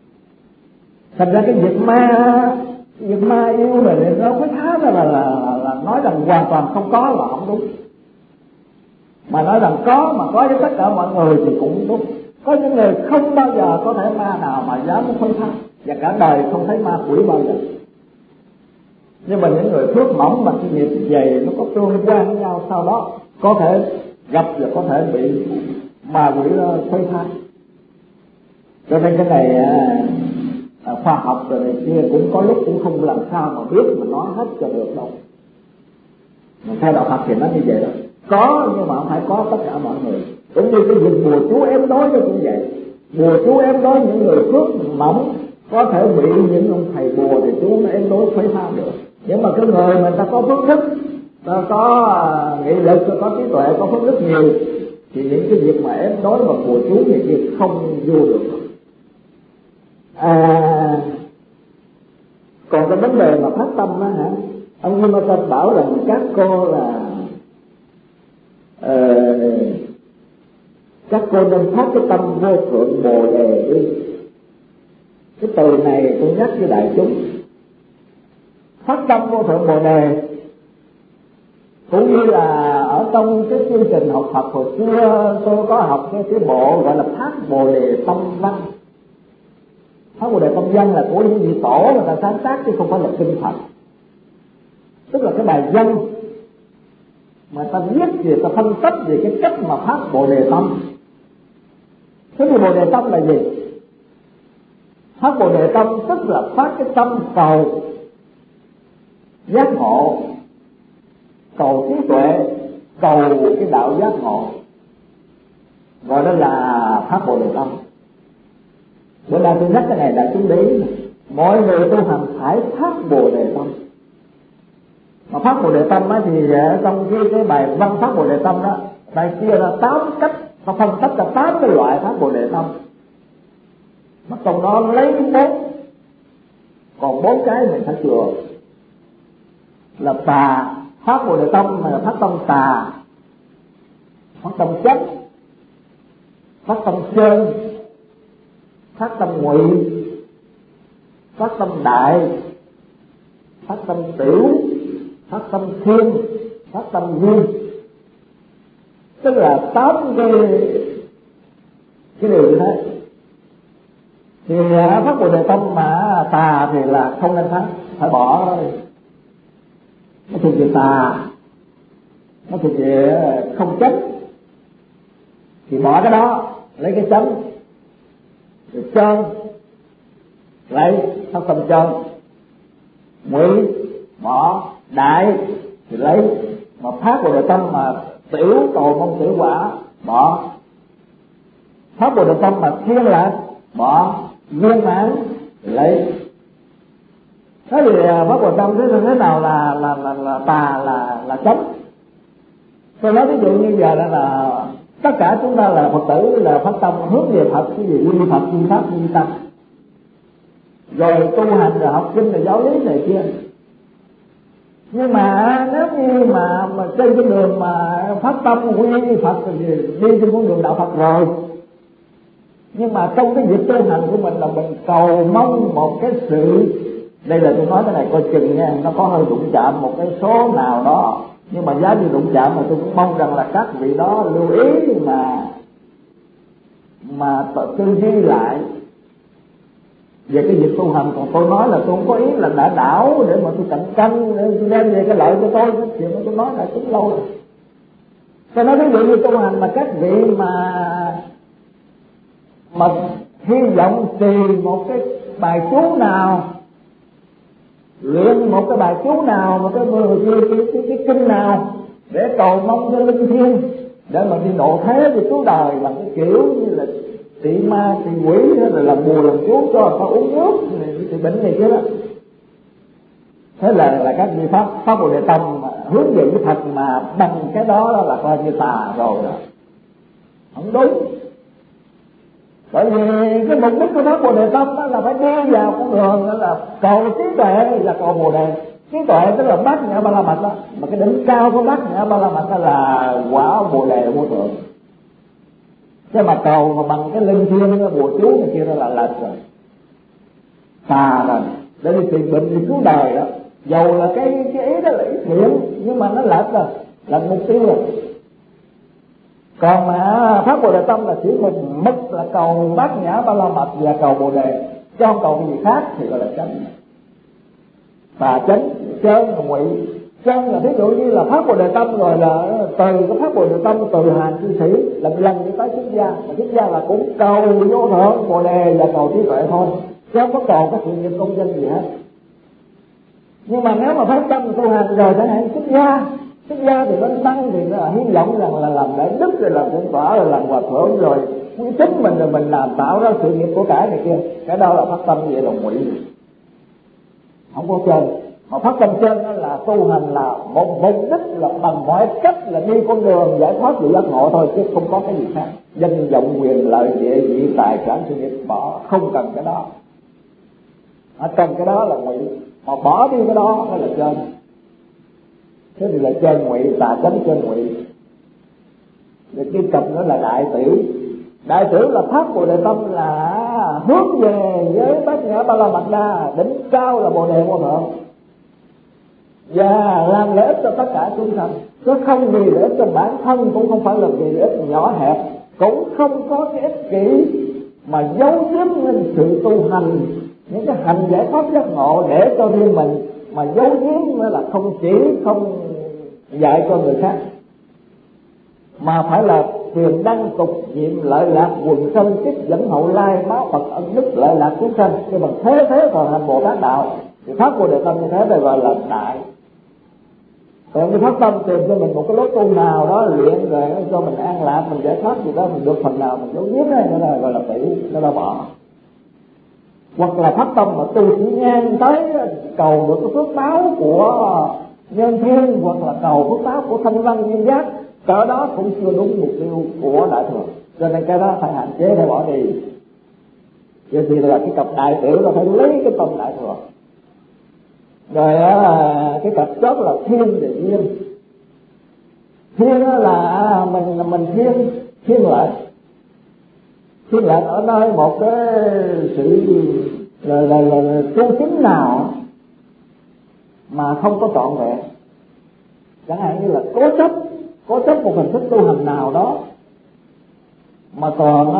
Thành ra cái việc ma yêu này nó có thá là nói rằng hoàn toàn không có là không đúng, mà nói rằng có mà có với tất cả mọi người thì cũng đúng. Có những người không bao giờ có thể ma nào mà dám phân thân, và cả đời không thấy ma quỷ bao giờ. Nhưng mà những người phước mỏng mà cái nghiệp dày nó có tương quan với nhau, sau đó có thể gặp và có thể bị ma quỷ phơi thay. Cho nên cái này khoa học rồi này kia cũng có lúc cũng không làm sao mà biết mà nói hết cho được đâu. Mà theo đạo Phật thì nó như vậy đó, có nhưng mà không phải có tất cả mọi người. Cũng như cái việc bùa chú ém đối nó cũng vậy, bùa chú ém đối những người phước mỏng có thể bị những ông thầy bùa thì chú nó ém đối khuấy phá được. Nhưng mà cái người mà ta có phước thức, ta có nghị lực, ta có trí tuệ, có phước đức nhiều, thì những cái việc mà ém đối mà bùa chú thì việc không vô được. Còn cái vấn đề mà phát tâm đó hả, ông Như Ma Tâm bảo rằng các cô là các cô nên phát cái tâm vô thượng bồ đề đi. Cái từ này tôi nhắc với đại chúng, phát tâm vô thượng bồ đề cũng như là ở trong cái chương trình học Phật hồi xưa tôi có học cái bộ gọi là phát bồ đề tâm văn. Phát bồ đề tâm văn là của những vị tổ người ta sáng tác chứ không phải là kinh Phật, tức là cái bài văn mà ta viết về, ta phân tích về cái cách mà phát bồ đề tâm. Thế thì bồ đề tâm là gì? Phát bồ đề tâm tức là phát cái tâm cầu giác ngộ, cầu trí tuệ, cầu cái đạo giác ngộ, gọi đó là phát bồ đề tâm. Bữa nay tôi nhắc cái này đã chúng để ý, mọi người tu hành phải phát bồ đề tâm. Mà phát bồ đề tâm á thì trong cái bài văn phát bồ đề tâm đó Tại chia ra 8 cách, nó phân tích ra 8 cái loại phát Bồ Đề tâm. Mà trong đó lấy 4, còn 4 cái mình phải chừa. Là tà, phát Bồ Đề tâm là phát tâm tà, phát tâm chấp, phát tâm chân, phát tâm ngụy, phát tâm đại, phát tâm tiểu, phát tâm thiên, phát tâm duyên. Tức là 8 cái điều như thế. Thì phát Bồ Đề tâm mà tà thì là không nên phát, phải bỏ đó đi. Nó thuộc về tà, nó thuộc về không chấp, thì bỏ cái đó, lấy cái chấm. Rồi chân, lấy phát tâm chân. Ngụy bỏ, đại thì lấy. Mà phát Bồ Đề tâm mà tiểu cầu mong tiểu quả bỏ. Phát Bồ Đề tâm mà thiên lạc bỏ, viên mãn lấy. Thế thì phát Bồ Đề tâm thế nào là tà, là chấm. Tôi nói ví dụ như giờ là tất cả chúng ta là Phật tử, là phát tâm hướng về Phật, cái gì quy Phật, quy pháp, quy tâm, rồi tu hành, rồi học kinh, rồi giáo lý này kia. Nhưng mà nếu như mà trên cái đường mà phát tâm quy Phật thì đi trên con đường đạo Phật rồi, nhưng mà trong cái việc tu hành của mình là mình cầu mong một cái sự, đây là tôi nói cái này coi chừng nha, nó có hơi đụng chạm một cái số nào đó, nhưng mà giá như đụng chạm mà tôi cũng mong rằng là các vị đó lưu ý mà tư duy lại về cái việc tu hành. Còn tôi nói là tôi không có ý là đã đảo để mà tôi cạnh tranh, để tôi đem về cái lợi cho tôi. Cái chuyện đó tôi nói là cũng lâu rồi. Tôi nói ví dụ như tu hành mà các vị mà hy vọng tìm một cái bài chú nào, luyện một cái bài chú nào, một cái kinh nào để cầu mong cho linh thiêng, để mà đi độ thế thì cứu đời bằng cái kiểu như là tị ma tị quỷ, hay là làm bùa làm chú cho ta uống nước thì bệnh này kia đó. Thế là các vị pháp Bồ Đề tâm mà hướng về cái Phật mà bằng cái đó là coi như tà rồi đó, không đúng. Bởi vì cái mục đích của pháp Bồ Đề tâm đó là phải đi vào con đường đó là cầu trí tuệ, là cầu Bồ Đề. Trí tuệ tức là bát nhã ba la mật đó, mà cái đỉnh cao của bát nhã ba la mật đó là quả Bồ Đề vô thượng. Chứ mà cầu mà bằng cái linh thiêng, cái bùa chú này kia đó là lệch rồi, tà rồi, để đi tìm bệnh đi cứu đời đó. Dầu là cái ý đó là ý thiện, nhưng mà nó lệch rồi, lệch mục tiêu rồi. Còn mà pháp Bồ Đề tâm là chỉ một mức là cầu bát nhã ba la mật và cầu Bồ Đề, chứ không cầu gì khác thì gọi là chánh. Tà chánh, chân là ngụy. Chân là ví dụ như là pháp Bồ Đề tâm, rồi là từ cái pháp Bồ Đề tâm từ hàng cư sĩ lần đi tới xuất gia. Mà xuất gia là cũng cầu vô thượng Bồ Đề và cầu trí tuệ thôi, chứ không có cầu cái sự nghiệp công danh gì hết. Nhưng mà nếu mà phát tâm tu hành rồi chẳng hạn xuất gia thì bên tăng thì nó là hy vọng rằng là làm đại đức, rồi làm thượng tọa, rồi làm hòa thượng, rồi chính mình rồi mình làm tạo ra sự nghiệp của cải này kia. Cái đó là phát tâm vậy là ngụy, không có chân. Mà phát tâm chân đó là tu hành là một mục đích là bằng mọi cách là đi con đường giải thoát sự giác ngộ thôi, chứ không có cái gì khác. Danh vọng quyền lợi địa vị tài sản sự nghiệp bỏ, không cần cái đó. Cần cái đó là ngụy, mà bỏ đi cái đó mới là chân. Thế thì là chân ngụy, tà chánh chân ngụy. Rồi tiếp tục nữa là đại tiểu. Đại tiểu là pháp Bồ Đề tâm là hướng về với bát nhã ba la mật đa, đỉnh cao là Bồ Đề vô thượng, và làm lợi ích cho tất cả chúng sanh, chứ không vì lợi ích cho bản thân, cũng không phải là vì lợi ích nhỏ hẹp, cũng không có cái ích kỷ mà giấu giếm lên sự tu hành, những cái hành giải thoát giác ngộ để cho riêng mình, mà giấu giếm mới là không chỉ không dạy cho người khác, mà phải là quyền đăng tục nhiệm lợi lạc quần sanh, tiếp dẫn hậu lai báo Phật ân đức lợi lạc chúng sanh. Cái bằng thế còn hành Bồ Tát đạo thì pháp Bồ Đề tâm như thế này gọi là đại. Còn như phát tâm tìm cho mình một cái lối tu nào đó luyện rồi cho mình an lạc, mình giải thoát gì đó, mình được phần nào mình giấu giếm đấy, nó là gọi là tiểu, nó là bỏ. Hoặc là phát tâm mà tu chỉ ngang tới cầu được cái phước báo của nhân thiên, hoặc là cầu phước báo của thanh văn duyên giác, cỡ đó cũng chưa đúng mục tiêu của Đại Thừa, cho nên cái đó phải hạn chế, phải bỏ đi. Vậy thì là cái cặp đại tiểu là phải lấy cái tâm Đại Thừa. Rồi cái cặp chót là thiên và duyên. Thiên là mình thiên lại ở nơi một cái sự là tu chính nào mà không có trọn vẹn, chẳng hạn như là cố chấp một hình thức tu hành nào đó, mà còn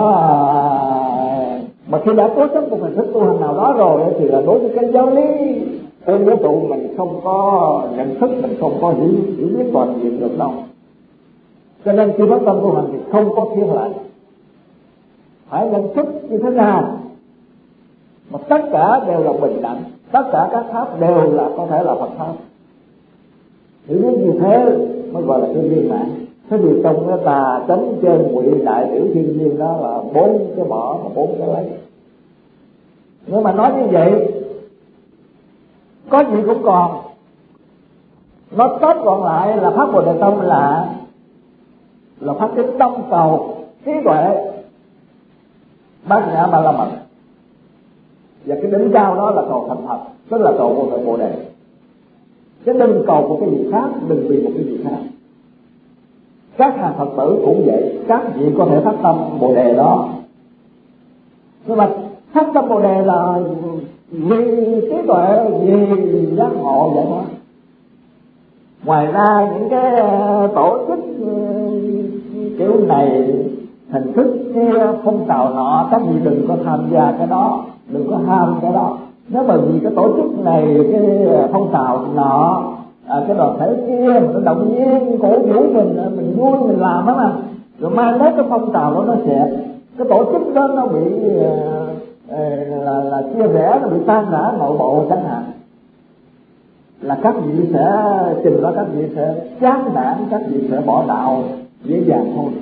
mà khi đã cố chấp một hình thức tu hành nào đó rồi thì là đối với cái giáo lý của vũ trụ mình không có nhận thức, mình không có hiểu biết toàn diện được đâu. Cho nên khi phát tâm tu hành thì không có thiên lại, phải nhận thức như thế nào mà tất cả đều là bình đẳng, tất cả các pháp đều là có thể là Phật pháp. Hiểu biết như thế mới gọi là thiên viên mãn. Thế thì trong cái tà chánh trên ngụy đại tiểu thiên viên đó là 4 cái bỏ và 4 cái lấy. Nhưng mà nói như vậy có gì cũng còn, nó tóm gọn lại là pháp Bồ Đề Tâm là phát cái tâm cầu trí tuệ bát nhã ba la mật, và cái đỉnh cao đó là cầu thành Phật, tức là cầu vô thượng Bồ Đề. Chứ đừng cầu một cái gì khác, đừng vì một cái gì khác. Các hàng Phật tử cũng vậy, các vị có thể phát tâm Bồ Đề đó, nhưng mà phát tâm Bồ Đề là vì trí tuệ, vì giác ngộ vậy thôi. Ngoài ra những cái tổ chức kiểu này, hình thức kia, phong trào nọ, các vị đừng có tham gia cái đó, đừng có ham cái đó. Nếu mà vì cái tổ chức này, cái phong trào nọ, cái đoàn thể kia nó động viên cổ vũ mình vui mình làm đó mà, rồi mai mốt cái phong trào đó nó xẹp, cái tổ chức đó nó bị là chia rẽ, nó bị tan rã nội bộ chẳng hạn, là các vị sẽ chừng đó các vị sẽ chán nản, các vị sẽ bỏ đạo dễ dàng thôi.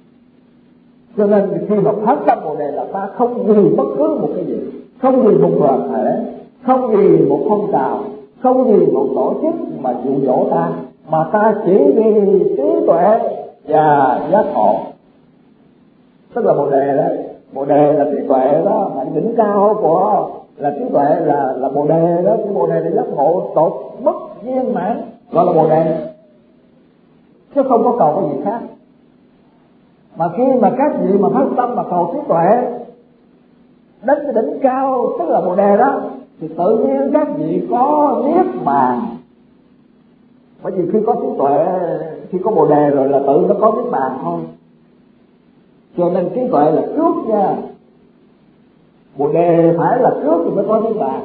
Cho nên khi mà phát tâm Bồ Đề là ta không vì bất cứ một cái gì, không vì một đoàn thể, không vì một phong trào, không vì một tổ chức mà dụ dỗ ta, mà ta chỉ vì trí tuệ và giác ngộ. Tức là Bồ Đề đấy, Bồ Đề là trí tuệ đó, mà đỉnh cao của là trí tuệ là Bồ Đề đó. Cái Bồ Đề là giác ngộ tột mức viên mãn, gọi là Bồ Đề, chứ không có cầu cái gì khác. Mà khi mà các vị mà phát tâm mà cầu trí tuệ đến cái đỉnh cao, tức là Bồ Đề đó, thì tự nhiên các vị có niết bàn. Bởi vì khi có trí tuệ, khi có Bồ Đề rồi là tự nó có niết bàn thôi. Cho nên trí tuệ là trước nha, Bồ Đề phải là trước thì mới có niết bàn.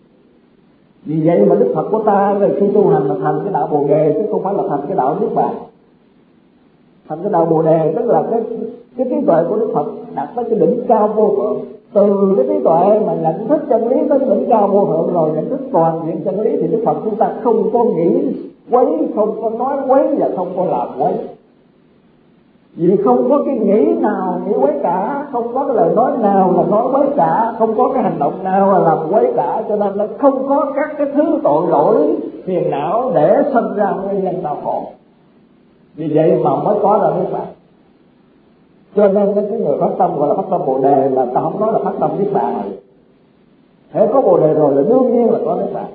Vì vậy mà Đức Phật của ta là khi tu hành là thành cái đạo Bồ Đề, chứ không phải là thành cái đạo niết bàn. Thành cái đạo Bồ Đề tức là cái trí tuệ của Đức Phật đạt tới cái đỉnh cao vô thượng. Từ cái trí tuệ mà nhận thức chân lý tới cái đỉnh cao vô thượng rồi, nhận thức toàn diện chân lý, thì Đức Phật chúng ta không có nghĩ quấy, không có nói quấy và không có làm quấy. Vì không có cái nghĩ nào nghĩ quấy cả, không có cái lời nói nào là nói quấy cả, không có cái hành động nào là làm quấy cả, cho nên nó không có các cái thứ tội lỗi phiền não để sinh ra nguyên nhân đau khổ. Vì vậy mà mới có ra niết bàn. Cho nên cái người phát tâm gọi là phát tâm Bồ Đề, là ta không nói là phát tâm niết bàn rồi. Hễ có Bồ Đề rồi là đương nhiên là có niết bàn.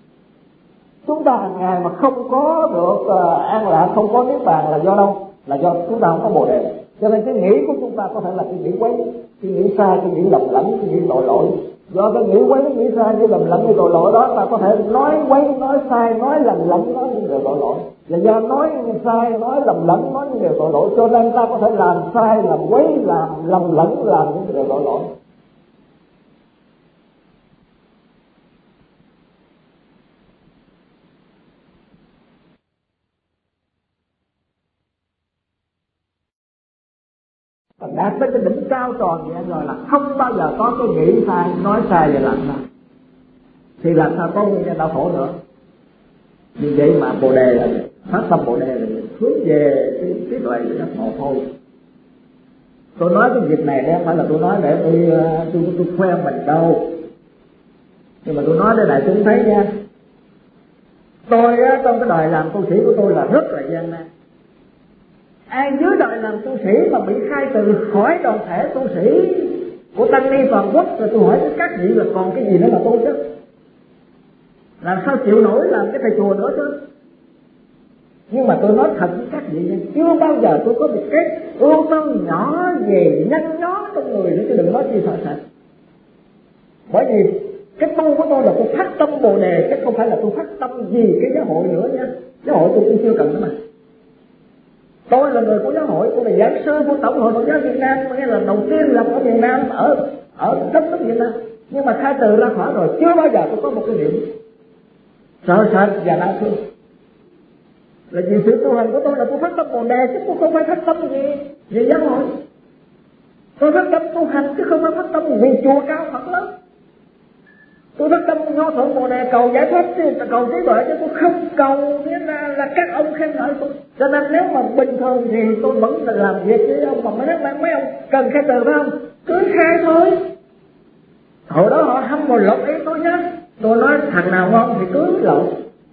Chúng ta hàng ngày mà không có được an lạc, không có niết bàn là do đâu? Là do chúng ta không có Bồ Đề. Cho nên cái nghĩ của chúng ta có thể là cái nghĩ quấy, cái nghĩ sai, cái nghĩ lầm lẫn, cái nghĩ tội lỗi. Do cái nghĩ quấy, nghĩ sai, cái lầm lẫn, cái tội lỗi đó, ta có thể nói quấy, nói sai, nói lầm lẫn, nói những điều tội lỗi. Là do nói sai, nói lầm lẫn, nói những điều tội lỗi, cho nên ta có thể làm sai, làm quấy, làm lầm lẫn, làm những điều tội lỗi. Đạt tới cái đỉnh cao tròn vậy rồi là không bao giờ có cái nghĩ sai, nói sai và làm sai, thì làm sao có nguyên nhân đau khổ nữa. Vì vậy mà Bồ Đề là phát tâm Bồ Đề là hướng về cái trí tuệ của giác ngộ thôi. Tôi nói cái việc này không phải là tôi nói để tôi khoe mình đâu, nhưng mà tôi nói để đại chúng thấy nha. Tôi trong cái đời làm tu sĩ của tôi là rất là gian nan, Ai dưới đời làm tu sĩ mà bị khai trừ khỏi đoàn thể tu sĩ của tăng ni toàn quốc, rồi tôi hỏi các vị là còn cái gì nữa mà tu chứ? Làm sao chịu nổi làm cái thầy chùa nữa chứ? Nhưng mà tôi nói thật với các vị, chưa bao giờ tôi có một cái ưu tư nhỏ về nhăn nhó trong người nữa, chứ đừng nói chi sợ sệt. Bởi vì cái tu của tôi là tôi phát tâm Bồ Đề, chứ không phải là tôi phát tâm gì cái giáo hội nữa nha. Giáo hội tôi cũng chưa cần nữa mà. Tôi là người của giáo hội, tôi là giảng sư của Tổng hội Phật giáo Việt Nam, nghĩa là đầu tiên lập ở Việt Nam, ở đất nước Việt Nam. Nhưng mà khai trừ ra khỏi rồi, chưa bao giờ tôi có một cái điểm sợ sệt và đau thương. Là vì sự tu hành của tôi là tôi phát tâm Bồ Đề, chứ tôi không phải phát tâm gì về giáo hội. Tôi phát tâm tu hành chứ không phải phát tâm vì chùa cao Phật lớn. Tôi phát tâm nho thuận Bồ Đề cầu giải thoát, cầu trí tuệ, chứ tôi không cầu nghĩa là các ông khen ngợi tôi. Cho nên nếu mà bình thường thì tôi vẫn làm việc với ông, mà mấy ông cần khai trừ phải không? Cứ khai thôi. Hồi đó họ hâm mộ lột ý tôi nhá. Tôi nói thằng nào ngon thì cứ lột,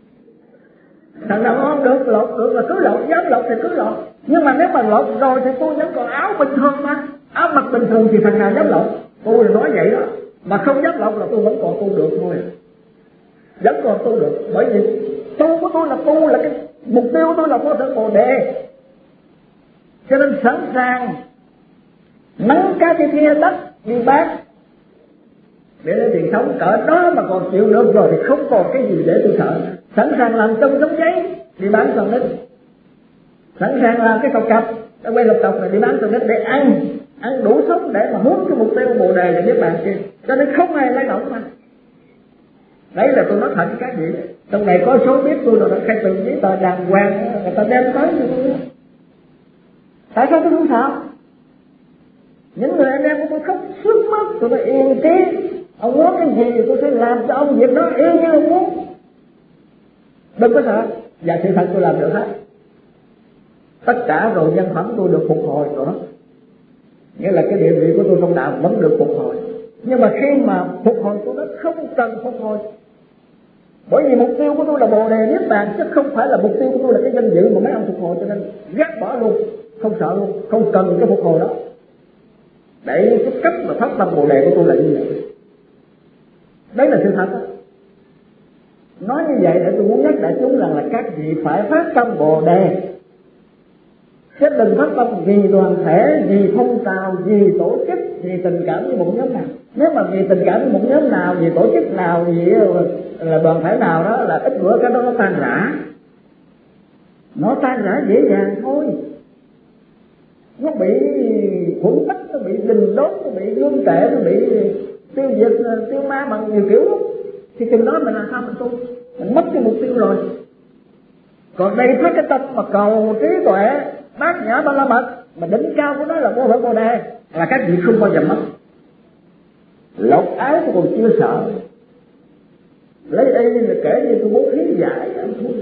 thằng nào ngon được lột được là cứ lột, dám lột thì cứ lột. Nhưng mà nếu mà lột rồi thì tôi vẫn còn áo bình thường mà, áo mặc bình thường thì thằng nào dám lột. Tôi là nói vậy đó. Mà không dám lột là tôi vẫn còn tu được thôi, vẫn còn tu được. Bởi vì tu của tôi là cái mục tiêu của tôi là vô thượng Bồ Đề, cho nên sẵn sàng nắng cá kia đất đi bán để lấy tiền sống. Cỡ đó mà còn chịu được rồi thì không còn cái gì để tôi sợ. Sẵn sàng làm trong giống giấy đi bán son nít, sẵn sàng làm cái cọc cặp cái quay lục cọc này đi bán son nít để ăn đủ sống để mà muốn cái mục tiêu Bồ Đề để biết bạn kia. Cho nên không ai lấy động mà. Đấy là tôi nói thật với các vị. Trong này có số biết tôi rồi, khai trừ giấy tờ đàng hoàng, người ta đem tới cho tôi. Tại sao tôi không sợ? Những người anh em của tôi khóc sức mất, tôi nói yên tí, ông muốn cái gì tôi sẽ làm cho ông việc đó y như ông muốn, đừng có sợ. Và sự thật tôi làm được hết. Tất cả rồi nhân phẩm tôi được phục hồi rồi đó. Nghĩa là cái địa vị của tôi trong đạo vẫn được phục hồi. Nhưng mà khi mà phục hồi tôi nó không cần phục hồi. Bởi vì mục tiêu của tôi là Bồ Đề Niết Bàn, chứ không phải là mục tiêu của tôi là cái danh dự mà mấy ông phục hồi. Cho nên gác bỏ luôn, không sợ luôn, không cần cái phục hồi đó. Để cái cách mà phát tâm Bồ Đề của tôi là như vậy. Đấy là sự thật đó. Nói như vậy để tôi muốn nhắc đại chúng rằng là các vị phải phát tâm Bồ Đề, chứ đừng phát tâm vì đoàn thể, vì phong trào, vì tổ chức, vì tình cảm với một nhóm nào. Nếu mà vì tình cảm với một nhóm nào, vì tổ chức nào, vì là đoàn thể nào đó, là ít bữa cái đó nó tan rã. Nó tan rã dễ dàng thôi. Nó bị khuẩn tất, nó bị đình đốt, nó bị lương tệ, nó bị tiêu diệt, tiêu ma bằng nhiều kiểu lắm. Thì chừng đó mình làm sao mình tu? Mình mất cái mục tiêu rồi. Còn đây thấy cái tâm mà cầu trí tuệ, bát nhã ba la mật, mà đỉnh cao của nó là vô thượng Bồ Đề, là các vị không bao giờ mất. Lột áo tôi còn chưa sợ, lấy y là kể như tôi muốn khí giải anh thôi.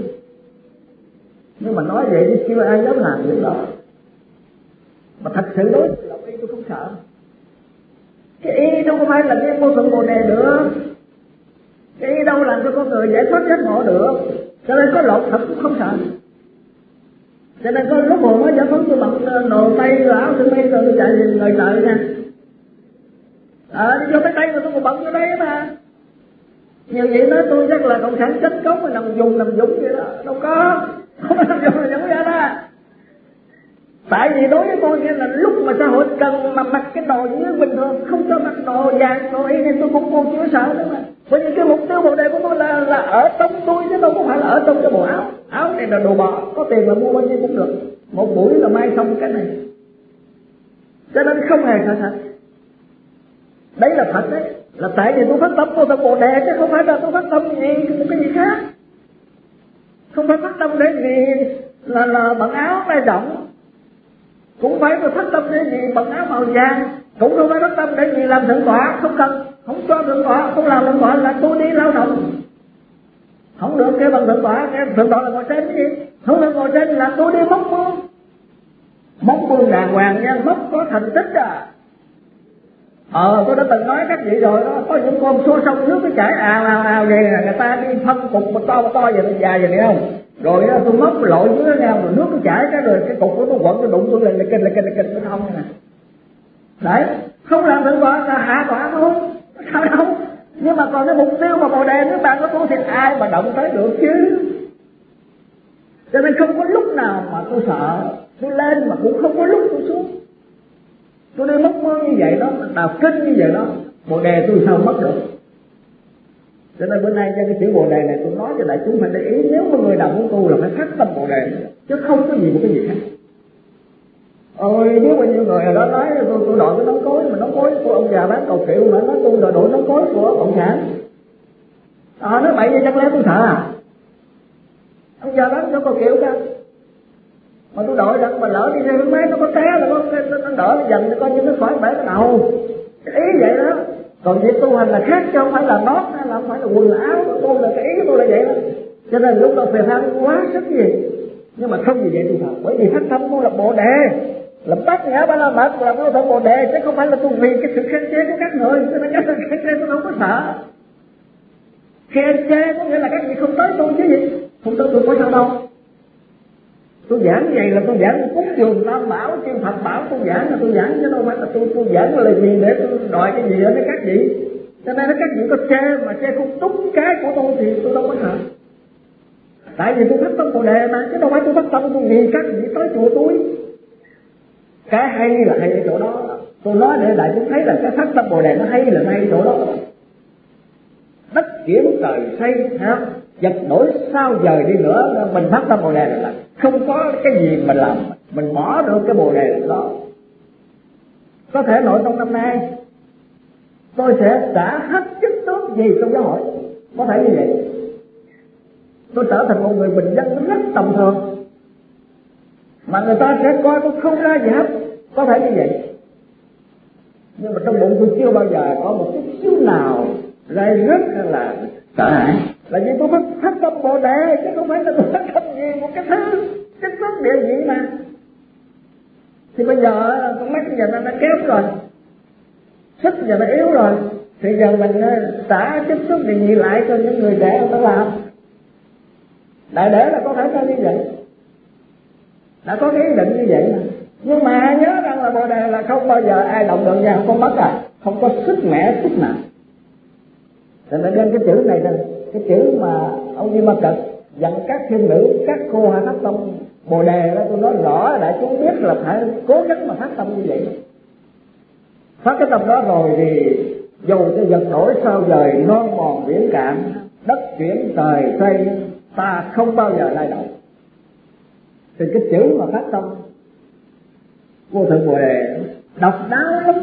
Nhưng mà nói vậy chứ chưa ai dám làm việc đó. Mà thật sự đối với lột y tôi không sợ. Cái y đâu có phải là cái vô thượng Bồ Đề được. Cái y đâu làm cho con người giải thoát giác ngộ được. Cho nên có lột thật cũng không sợ. Cho nên có lúc hồi mới giải phóng tôi mặc đồ tây rồi áo sơ mi rồi tôi chạy về người đợi nha. Đi vô tới đây mà tôi còn bận vô đây mà. Nhiều vậy nói tôi chắc là cộng sản chết cống mà nằm dùng vậy đó. Đâu có. Không có nằm dùng là nhận ra đó. Tại vì đối với tôi nghĩa là lúc mà xã hội cần mà mặc cái đồ như bình thường, không cho mặc đồ vàng, đồ y nên tôi cũng chưa sợ nữa mà. Bởi vì cái mục tiêu Bồ Đề của tôi là ở trong tôi chứ đâu có phải là ở trong cái bộ áo. Áo này là đồ bò, có tiền mà mua bao nhiêu cũng được. Một buổi là may xong cái này. Cho nên không hề sợ thật. Đấy là thật đấy. Là tại vì tôi phát tâm vô thượng Bồ Đề chứ không phải là tôi phát tâm gì một cái gì khác. Không phải phát tâm để vì là bận áo may rộng. Cũng phải phát tâm để vì bận áo màu vàng. Cũng không phải phát tâm để vì làm thượng tọa, không cần. Không cho thượng tọa, không làm thượng tọa là tôi đi lao động. Không được kêu bằng thượng tọa, cái thượng tọa là ngồi trên cái gì? Không được ngồi trên là tôi đi móc buông. Móc buông đàng hoàng nha, móc có thành tích à. Tôi đã từng nói các vị rồi đó, có những con số sông nước nó chảy ào về, người ta đi phân cục một to về dài vậy không? Rồi tôi móc lội dưới ra rồi nước nó chảy cái rồi cái cục của nó quẩn nó đụng tôi lên kênh nó không nè. Đấy, không làm được gọi là hạ tọa thôi, sao đâu. Nhưng mà còn cái mục tiêu mà bồ đề nước bạn của tôi thì ai mà động tới được chứ. Cho nên không có lúc nào mà tôi sợ, tôi lên mà cũng không có lúc tôi xuống. Tôi đi mất mơ như vậy đó, đào kinh như vậy đó, bồ đề tôi sao mất được. Cho nên bữa nay cho cái chữ bồ đề này tôi nói cho đại chúng phải để ý, nếu mà người đọc của tôi là phải phát tâm bồ đề chứ không có gì một cái gì khác. Ôi biết bao nhiêu người ở đó nói tôi đội cái nón cối, mà nón cối của ông già bán cầu kiệu mà nói tôi đội nón cối của cộng sản. Nói bậy vậy chắc lẽ tôi sợ à? Ông già bán cho cầu kiệu ra mà tôi đội rằng mà lỡ đi theo máy nó có té là nó đỡ dần coi như nó khỏi bể cái đầu. Cái ý vậy đó. Còn việc tu hành là khác, chứ không phải là nót hay là không phải là quần áo của tôi, là cái ý của tôi là vậy đó. Cho nên lúc đó phê phán quá sức gì, nhưng mà không gì vậy tôi thật, bởi vì phát tâm tôi là bồ đề, là bát nhã ba la mật, là tôi bồ đề, chứ không phải là tôi vì cái sự khen chê của các người. Cho nên các người khen chê tôi không có sợ. Khen chê có nghĩa là các vị không tới tôi chứ gì, không tới tôi có sao đâu. Tôi giảng vậy là tôi giảng cúng dường tam bảo, chư Phật bảo tôi giảng là tôi giảng, chứ đâu phải là tôi giảng là gì để tôi đòi cái gì ở đây các vị. Cho nên các vị có chê mà chê không đúng cái của tôi thì tôi đâu có sợ. Tại vì tôi phát tâm bồ đề mà, chứ đâu phải tôi phát tâm tôi vì các vị tới chùa tôi. Cái hay là hay ở chỗ đó. Tôi nói để đại chúng thấy là cái phát tâm bồ đề nó hay là hay ở chỗ đó. Đất chuyển trời xây, vật đổi sao dời đi nữa, mình phát tâm bồ đề là không có cái gì mình làm mình bỏ được cái bồ đề đó. Có thể nội trong năm nay tôi sẽ trả hết chức tước gì trong giáo hội, có thể như vậy. Tôi trở thành một người bình dân rất tầm thường mà người ta sẽ coi tôi không ra gì hết, có thể như vậy. Nhưng mà trong bụng tôi chưa bao giờ có một chút xíu nào rai rứt hay là sợ hãi, là vì tôi phát tâm bồ đề chứ không phải là tôi phát tâm gì một cái thứ chức tước địa vị mà. Thì bây giờ con mắt giờ nó kéo rồi, sức giờ nó yếu rồi, thì giờ mình trả chức tước địa vị lại cho những người trẻ người ta làm. Đại để là có thể cho như vậy, đã có cái ý định như vậy mà. Nhưng mà nhớ rằng là bồ đề là không bao giờ ai động được nha, không có mất à, không có sức mẻ chút nào. Cho nên cái chữ này nè, cái chữ mà ông Di Ma Cật dặn các thiên nữ, các cô hay phát tâm bồ đề đó, tôi nói rõ đại chúng biết là phải cố gắng mà phát tâm như vậy. Phát cái tâm đó rồi thì dù cái vật đổi sao dời, non mòn biển cạn, đất chuyển trời xây, ta không bao giờ lay động. Thì cái chữ mà phát tâm vô thượng bồ đề độc đáo lắm.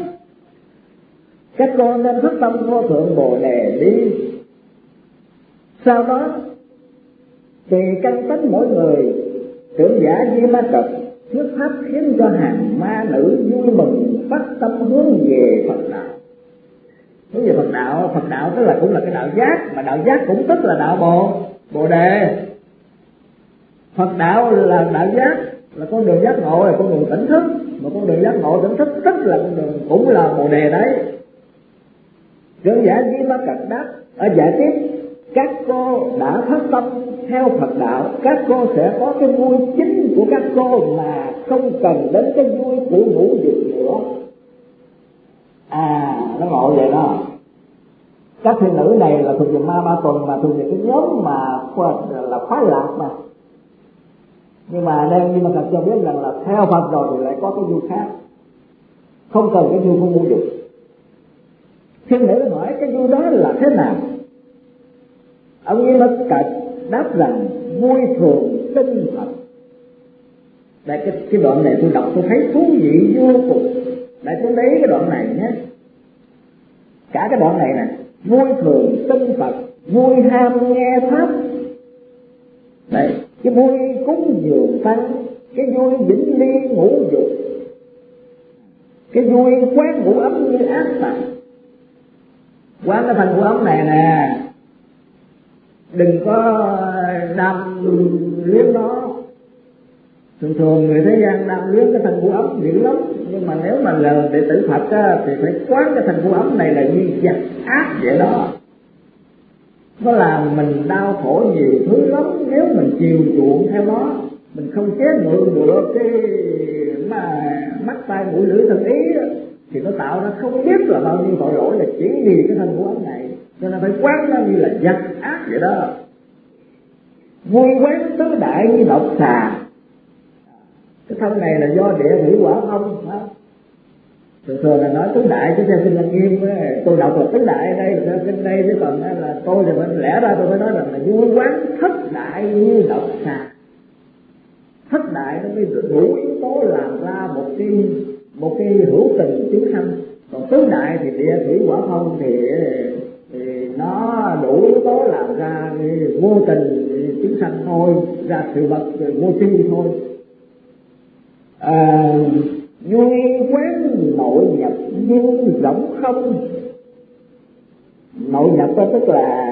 Các con nên phát tâm vô thượng bồ đề đi. Sau đó tùy căn tánh mỗi người, trưởng giả Di Ma Cật thuyết pháp khiến cho hàng ma nữ vui mừng, phát tâm hướng về Phật đạo. Hướng về Phật đạo tức là cũng là cái đạo giác, mà đạo giác cũng tức là đạo bồ đề. Phật đạo là đạo giác, là con đường giác ngộ, là con đường tỉnh thức, mà con đường giác ngộ tỉnh thức tức là con đường cũng là bồ đề đấy. Trưởng giả Di Ma Cật đáp ở giải tiếp: các cô đã phát tâm theo Phật đạo, các cô sẽ có cái vui chính của các cô mà không cần đến cái vui của ngũ dục nữa. Nó ngộ vậy đó. Các thiên nữ này là thuộc về ma ba tuần, mà thuộc về cái nhóm mà là khoái lạc mà. Nhưng mà đây Di Ma Cật cho biết rằng là theo Phật rồi thì lại có cái vui khác, không cần cái vui của ngũ dục. Thiên nữ hỏi cái vui đó là thế nào? Ông Di Ma Cật đáp rằng vui thường tinh Phật. Đây cái đoạn này tôi đọc tôi thấy thú vị vô cùng. Để tôi lấy cái đoạn này nhé. Cả cái đoạn này nè, vui thường tinh Phật, vui ham nghe pháp. Đấy, cái vui cúng dường tăng, cái vui vĩnh ly ngũ dục, cái vui quán ngũ ấm như ác tặc. Quán cái thành ngũ ấm này nè, đừng có đam luyến nó. Thường người thế gian đam luyến cái thành ngũ ấm dữ lắm, nhưng mà nếu mà là đệ tử Phật á, thì phải quán cái thành ngũ ấm này là như giặc ác vậy đó. nó làm mình đau khổ nhiều thứ lắm. Nếu mình chiều chuộng theo nó, mình không chế ngự được cái mà mắt tai mũi lưỡi thân ý đó, thì nó tạo ra không biết là bao nhiêu tội lỗi là chỉ vì cái thân của ấm này. Cho nên phải quán nó như là giặc ác vậy đó. Vui quán tứ đại như độc xà. Cái thân này là do địa thủy hỏa phong. Thường là nói tứ đại chứ theo kinh Lăng Nghiêm, tôi đọc là tứ đại ở đây là theo kinh đây, chứ còn là tôi thì phải lẽ ra tôi phải nói rằng là vui quán thất đại như độc xà. Thất đại nó mới đủ yếu tố làm ra một cái hữu tình chúng sanh. Còn tứ đại thì địa thủy hỏa phong thì nó đủ yếu tố làm ra vô tình chúng sanh thôi, ra sự vật vô tri thôi. Vui quán nội nhập như rỗng không. Nội nhập đó tức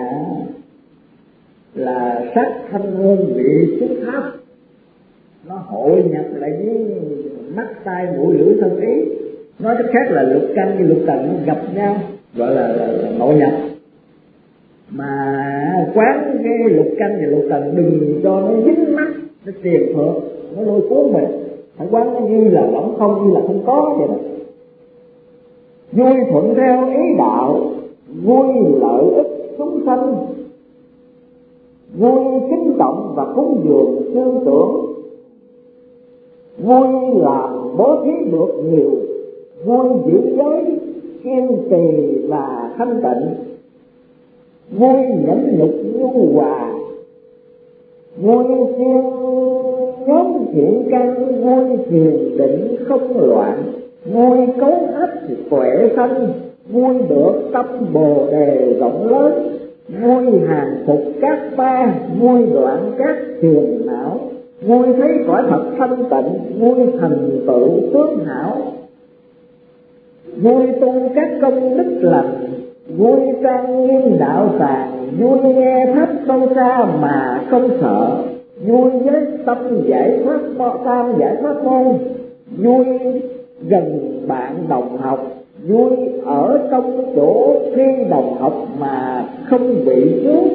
là sắc thanh hương vị xúc pháp, nó hội nhập lại với mắt tai mũi lưỡi thân ý. Nói cách khác là lục căn với lục trần nó gặp nhau, gọi là nội nhập. Mà quán cái lục căn và lục trần đừng cho nó dính mắt, nó triền phượng, nó lôi cuốn mình. Phải quán nó như là lỏng không, như là không có vậy đó. Vui thuận theo ý đạo, vui lợi ích chúng sanh, vui kính trọng và cúng dường tư tưởng, vui làm bố thí được nhiều, vui giữ giới kiên trì và thanh tịnh, vui nhẫn nhục nhu hòa, vui siêng nhóm thiện căn, vui thiền định không loạn, vui cấu ách thì tuệ sanh, vui được tâm bồ đề rộng lớn, vui hàng phục các ba, vui đoạn các phiền não, vui thấy cõi thật thanh tịnh, vui thành tựu tướng hảo, vui tu các công đức lành, vui trang nghiêm đạo tràng, vui nghe pháp sâu xa mà không sợ, vui với tâm giải thoát tam giải thoát môn, vui gần bạn đồng học, vui ở trong chỗ khi đồng học mà không bị cướp,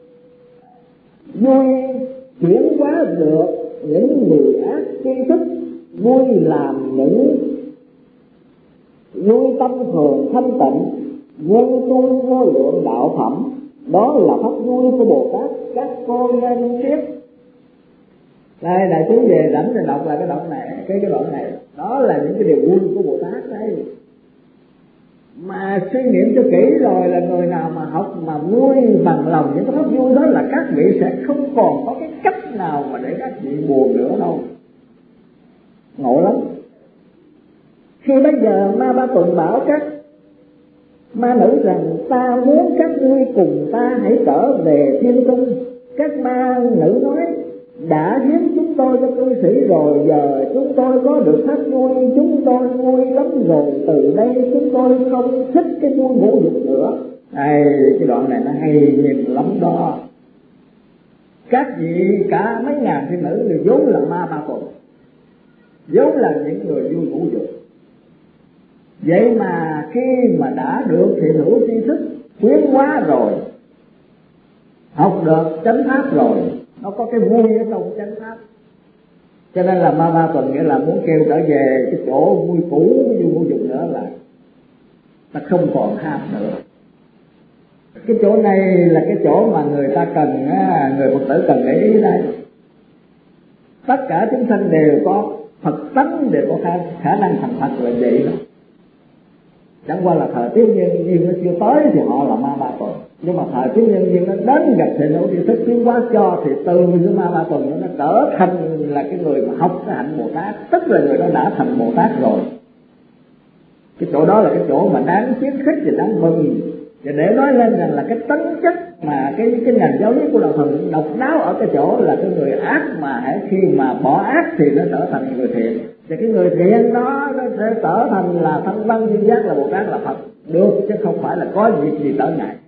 vui chuyển hóa được những người ác tri thức, vui làm những vui tâm thường thanh tịnh, vui tu vô lượng đạo phẩm. Đó là pháp vui của Bồ Tát, các con nên tiếp. Đây đại chúng về rảnh thì đọc lại cái đoạn này, cái đoạn này, đó là những cái điều vui của Bồ Tát đấy. Mà suy nghiệm cho kỹ rồi là người nào mà học mà vui bằng lòng những cái pháp vui đó là các vị sẽ không còn có cái cách nào mà để các vị buồn nữa đâu. Ngộ lắm. Khi bây giờ Ma Ba Tuần bảo các ma nữ rằng ta muốn các ngươi cùng ta hãy trở về thiên cung, các ma nữ nói đã hiến chúng tôi cho cư sĩ rồi, giờ chúng tôi có được pháp vui, chúng tôi vui lắm rồi, từ đây chúng tôi không thích cái vui ngũ dục nữa. Cái đoạn này nó hay nhìn lắm đó. Các vị cả mấy ngàn thiên nữ đều vốn là ma ba tuần, vốn là những người vui ngũ dục. Vậy mà khi mà đã được thiện hữu tri thức khuyến hóa rồi, học được chánh pháp rồi, nó có cái vui ở trong chánh pháp. Cho nên là Ma Ba Tuần nghĩa là muốn kêu trở về cái chỗ vui cũ, cái vui ngũ dục nữa, là ta không còn ham nữa. Cái chỗ này là cái chỗ mà người ta cần, người Phật tử cần để ý đây. Tất cả chúng sanh đều có Phật tánh, đều có khả năng thành Phật là vậy đó. Chẳng qua là thời tiết nhân duyên nó chưa tới thì họ là Ma Ba Tuần. Nhưng mà thời tiết nhân duyên nó đến gặp thiện hữu tri thức tiến hóa cho, thì từ cái Ma Ba Tuần nó trở thành là cái người mà học cái hạnh Bồ Tát, tức là người đó đã thành Bồ Tát rồi. Cái chỗ đó là cái chỗ mà đáng khuyến khích và đáng mừng. Và để nói lên rằng là cái tính chất mà cái ngành giáo lý của đạo Phật độc đáo ở cái chỗ là cái người ác mà khi mà bỏ ác thì nó trở thành người thiện. Và cái người thiện đó nó sẽ trở thành là thanh văn duyên giác, là Bồ Tát, là Phật được, chứ không phải là có việc gì trở ngại.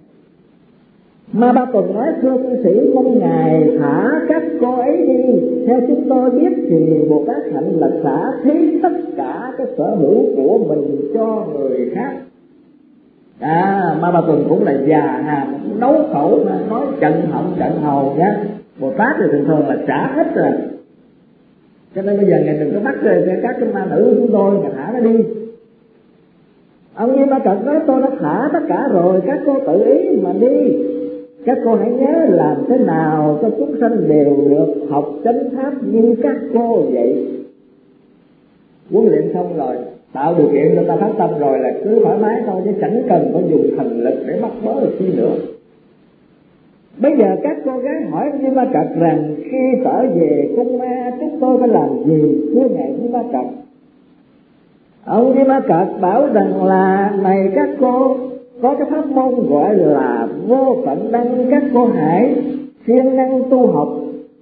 Ma Ba Tuần nói thưa cư sĩ, mong ngài thả các cô ấy đi. Theo chúng tôi biết thì Bồ Tát hạnh là xả thí tất cả cái sở hữu của mình cho người khác. Ma Ba Tuần cũng là già hàm, cũng nấu khẩu mà nói trận họng trận hầu nhá. Bồ Tát thì thường thường là trả hết rồi, cho nên bây giờ ngài đừng có bắt các cái ma nữ của chúng tôi mà thả nó đi. Ông Như Ma Cật nói tôi đã thả tất cả rồi, các cô tự ý mà đi. Các cô hãy nhớ làm thế nào cho chúng sanh đều được học chánh pháp như các cô vậy. Huấn luyện xong rồi, tạo điều kiện cho ta phát tâm rồi là cứ thoải mái thôi, chứ chẳng cần phải dùng thần lực để bắt bớ được chi nữa. Bây giờ các cô gái hỏi Như Ma Cật rằng khi trở về cung ma chúng tôi phải làm gì thưa ngài Như Ma Cật? Ông Như Ma Cật bảo rằng là này các cô, có cái pháp môn gọi là vô tận đăng, các cô hãy siêng năng tu học.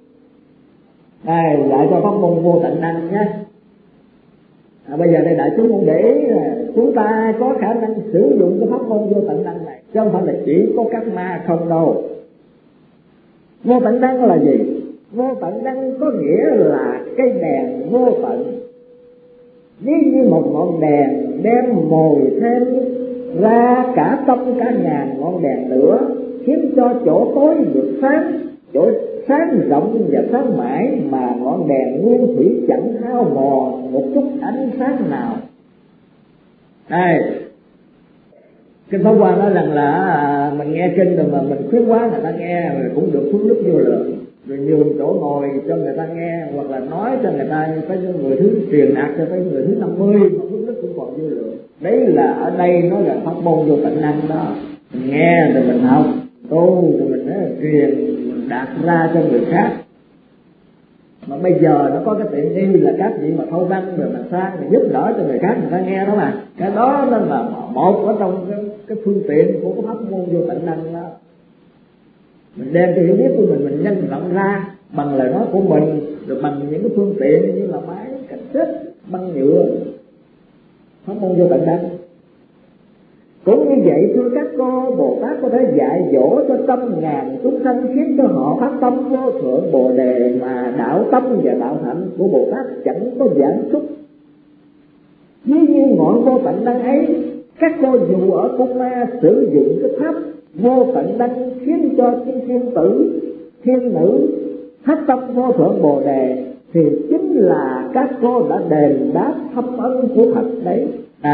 Đây dạy cho pháp môn vô tận đăng nhé. Bây giờ đây đại chúng muốn để ý là chúng ta có khả năng sử dụng cái pháp môn vô tận đăng này, chứ không phải là chỉ có các ma không đâu. Vô tận đăng là gì? Vô tận đăng có nghĩa là cây đèn vô tận. Nếu như một ngọn đèn đem mồi thêm ra cả trăm cả ngàn ngọn đèn nữa, khiến cho chỗ tối được sáng, chỗ sáng rộng và sáng mãi, mà ngọn đèn nguyên thủy chẳng hao mòn một chút ánh sáng nào. Đây, Kinh Pháp Hoa nói rằng là mình nghe kinh rồi mà mình khuyến hóa người ta nghe rồi cũng được phước đức vô lượng, rồi nhường chỗ ngồi cho người ta nghe, hoặc là nói cho người ta phải người thứ truyền đạt cho phải người thứ 50 mà phước đức cũng còn vô lượng. Đấy là ở đây nó là pháp môn vô tận năng đó. Mình nghe rồi mình học tu rồi mình truyền, mình đạt ra cho người khác. Mà bây giờ nó có cái tiện nghi là các vị mà thâu văn rồi mà sang thì giúp đỡ cho người khác người ta nghe đó mà. Cái đó nó là một ở trong cái phương tiện của cái pháp môn vô tận năng đó. Mình đem cái hiểu biết của mình nhân rộng ra bằng lời nói của mình, rồi bằng những cái phương tiện như là máy cassette, băng nhựa, pháp môn vô tận năng. Cũng như vậy thưa các cô, Bồ Tát có thể dạy dỗ cho trăm ngàn chúng sanh, khiến cho họ phát tâm vô thượng Bồ Đề, mà đạo tâm và đạo hạnh của Bồ Tát chẳng có giảm sút. Ví như ngọn vô tận đăng ấy, các cô dù ở cung ma sử dụng cái pháp vô tận đăng khiến cho thiên tử, thiên nữ phát tâm vô thượng Bồ Đề, thì chính là các cô đã đền đáp thâm ân của Phật đấy.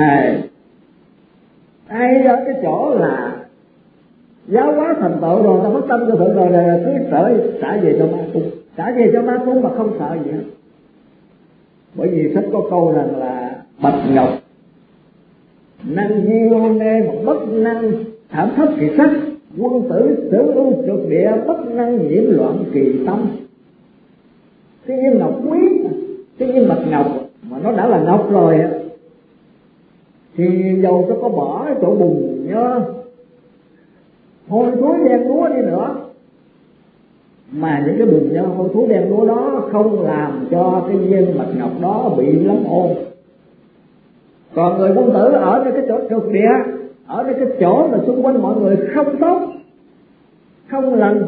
Ai ở cái chỗ là giáo hóa thành tựu rồi, ta phát tâm cho thượng rồi là cứ trả về cho ma cung, trả về cho ma cung mà không sợ gì hết. Bởi vì sách có câu rằng là bạch ngọc năng diêu nê mà bất năng thảm thất kỳ sắc, quân tử sử ưu trượt địa bất năng nhiễm loạn kỳ tâm. Cái viên ngọc quý, cái viên bạch ngọc mà nó đã là ngọc rồi thì dầu cho có bỏ chỗ bùn nhớ hôi thối đen đúa đi nữa, mà những cái bùn nhơ hôi thối đen đúa đó không làm cho cái viên bạch ngọc đó bị lấm ôn. Còn người quân tử ở nơi cái chỗ trượt địa, ở nơi cái chỗ mà xung quanh mọi người không tốt, không lành,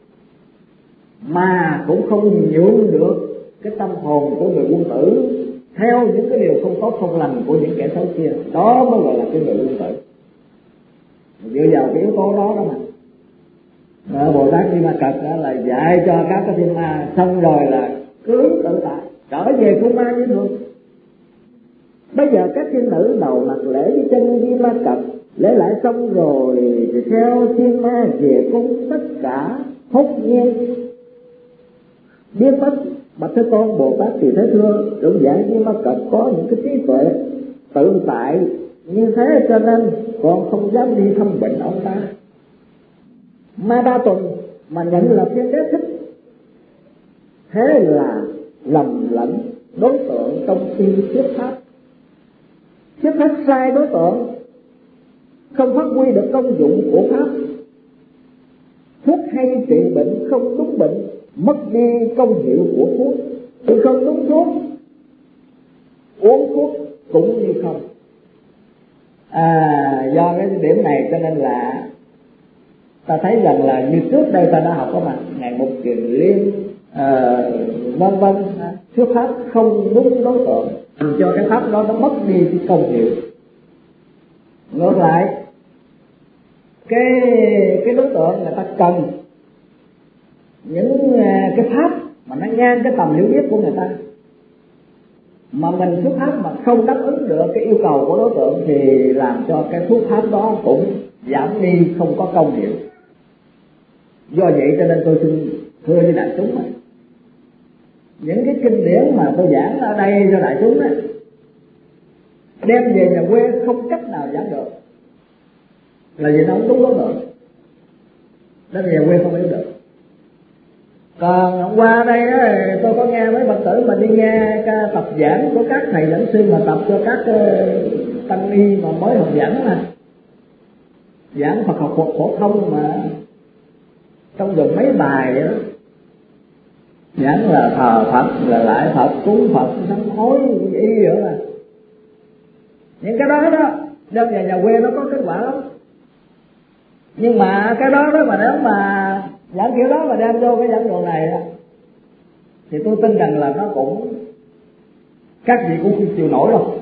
mà cũng không nhuộm được cái tâm hồn của người quân tử theo những cái điều không tốt không lành của những kẻ xấu kia. Đó mới gọi là cái người quân tử. Dựa vào cái yếu tố đó mà Bồ Tát Như Ma Cật là dạy cho các cái thiên ma, xong rồi là cứ tự tại trở về cung ma như thường. Bây giờ các thiên nữ đầu mặt lễ với chân Như Ma Cật, lễ lại xong rồi thì theo thiên ma về cung, tất cả hốt nhiên biến mất. Bạch Thế Tôn Bồ Tát thì thế thưa, trưởng giả Như Ma Cật có những cái trí tuệ tự tại như thế, cho nên còn không dám đi thăm bệnh ông ta. Ma Ba Tuần mà nhận là thiên đế thích, thế là lầm lẫn đối tượng trong khi thuyết pháp sai đối tượng, không phát huy được công dụng của pháp. Thuốc hay trị bệnh không đúng bệnh, mất đi công hiệu của thuốc. Thì không đúng thuốc, uống thuốc cũng như không. Do cái điểm này cho nên là ta thấy rằng là như trước đây ta đã học có mặt ngày Mục Kiền Liên vân vân, thuyết pháp không đúng đối tượng, làm cho cái pháp đó nó mất đi cái công hiệu. Ngược lại, cái đối tượng người ta cần những cái pháp mà nó ngang cái tầm hiểu biết của người ta, mà mình thuyết pháp mà không đáp ứng được cái yêu cầu của đối tượng thì làm cho cái thuyết pháp đó cũng giảm đi, không có công hiệu. Do vậy cho nên tôi xin thưa với đại chúng, những cái kinh điển mà tôi giảng ở đây cho đại chúng ấy, đem về nhà quê không cách nào giảng được, là vì nó không đúng đối tượng, đem về nhà quê không hiểu được. Còn hôm qua đây á, tôi có nghe mấy Phật tử mà đi nghe tập giảng của các thầy giảng sư mà tập cho các tăng ni mà mới học giảng mà giảng Phật học phổ thông mà trong vòng mấy bài vậy đó, giảng là thờ Phật, là lại Phật, cúng Phật, sám hối y vậy mà. Những cái đó đem về nhà quê nó có kết quả lắm. Nhưng mà cái đó mà nếu mà giảng kiểu đó mà đem vô cái giảng đường này đó, thì tôi tin rằng là nó cũng các vị cũng không chịu nổi đâu.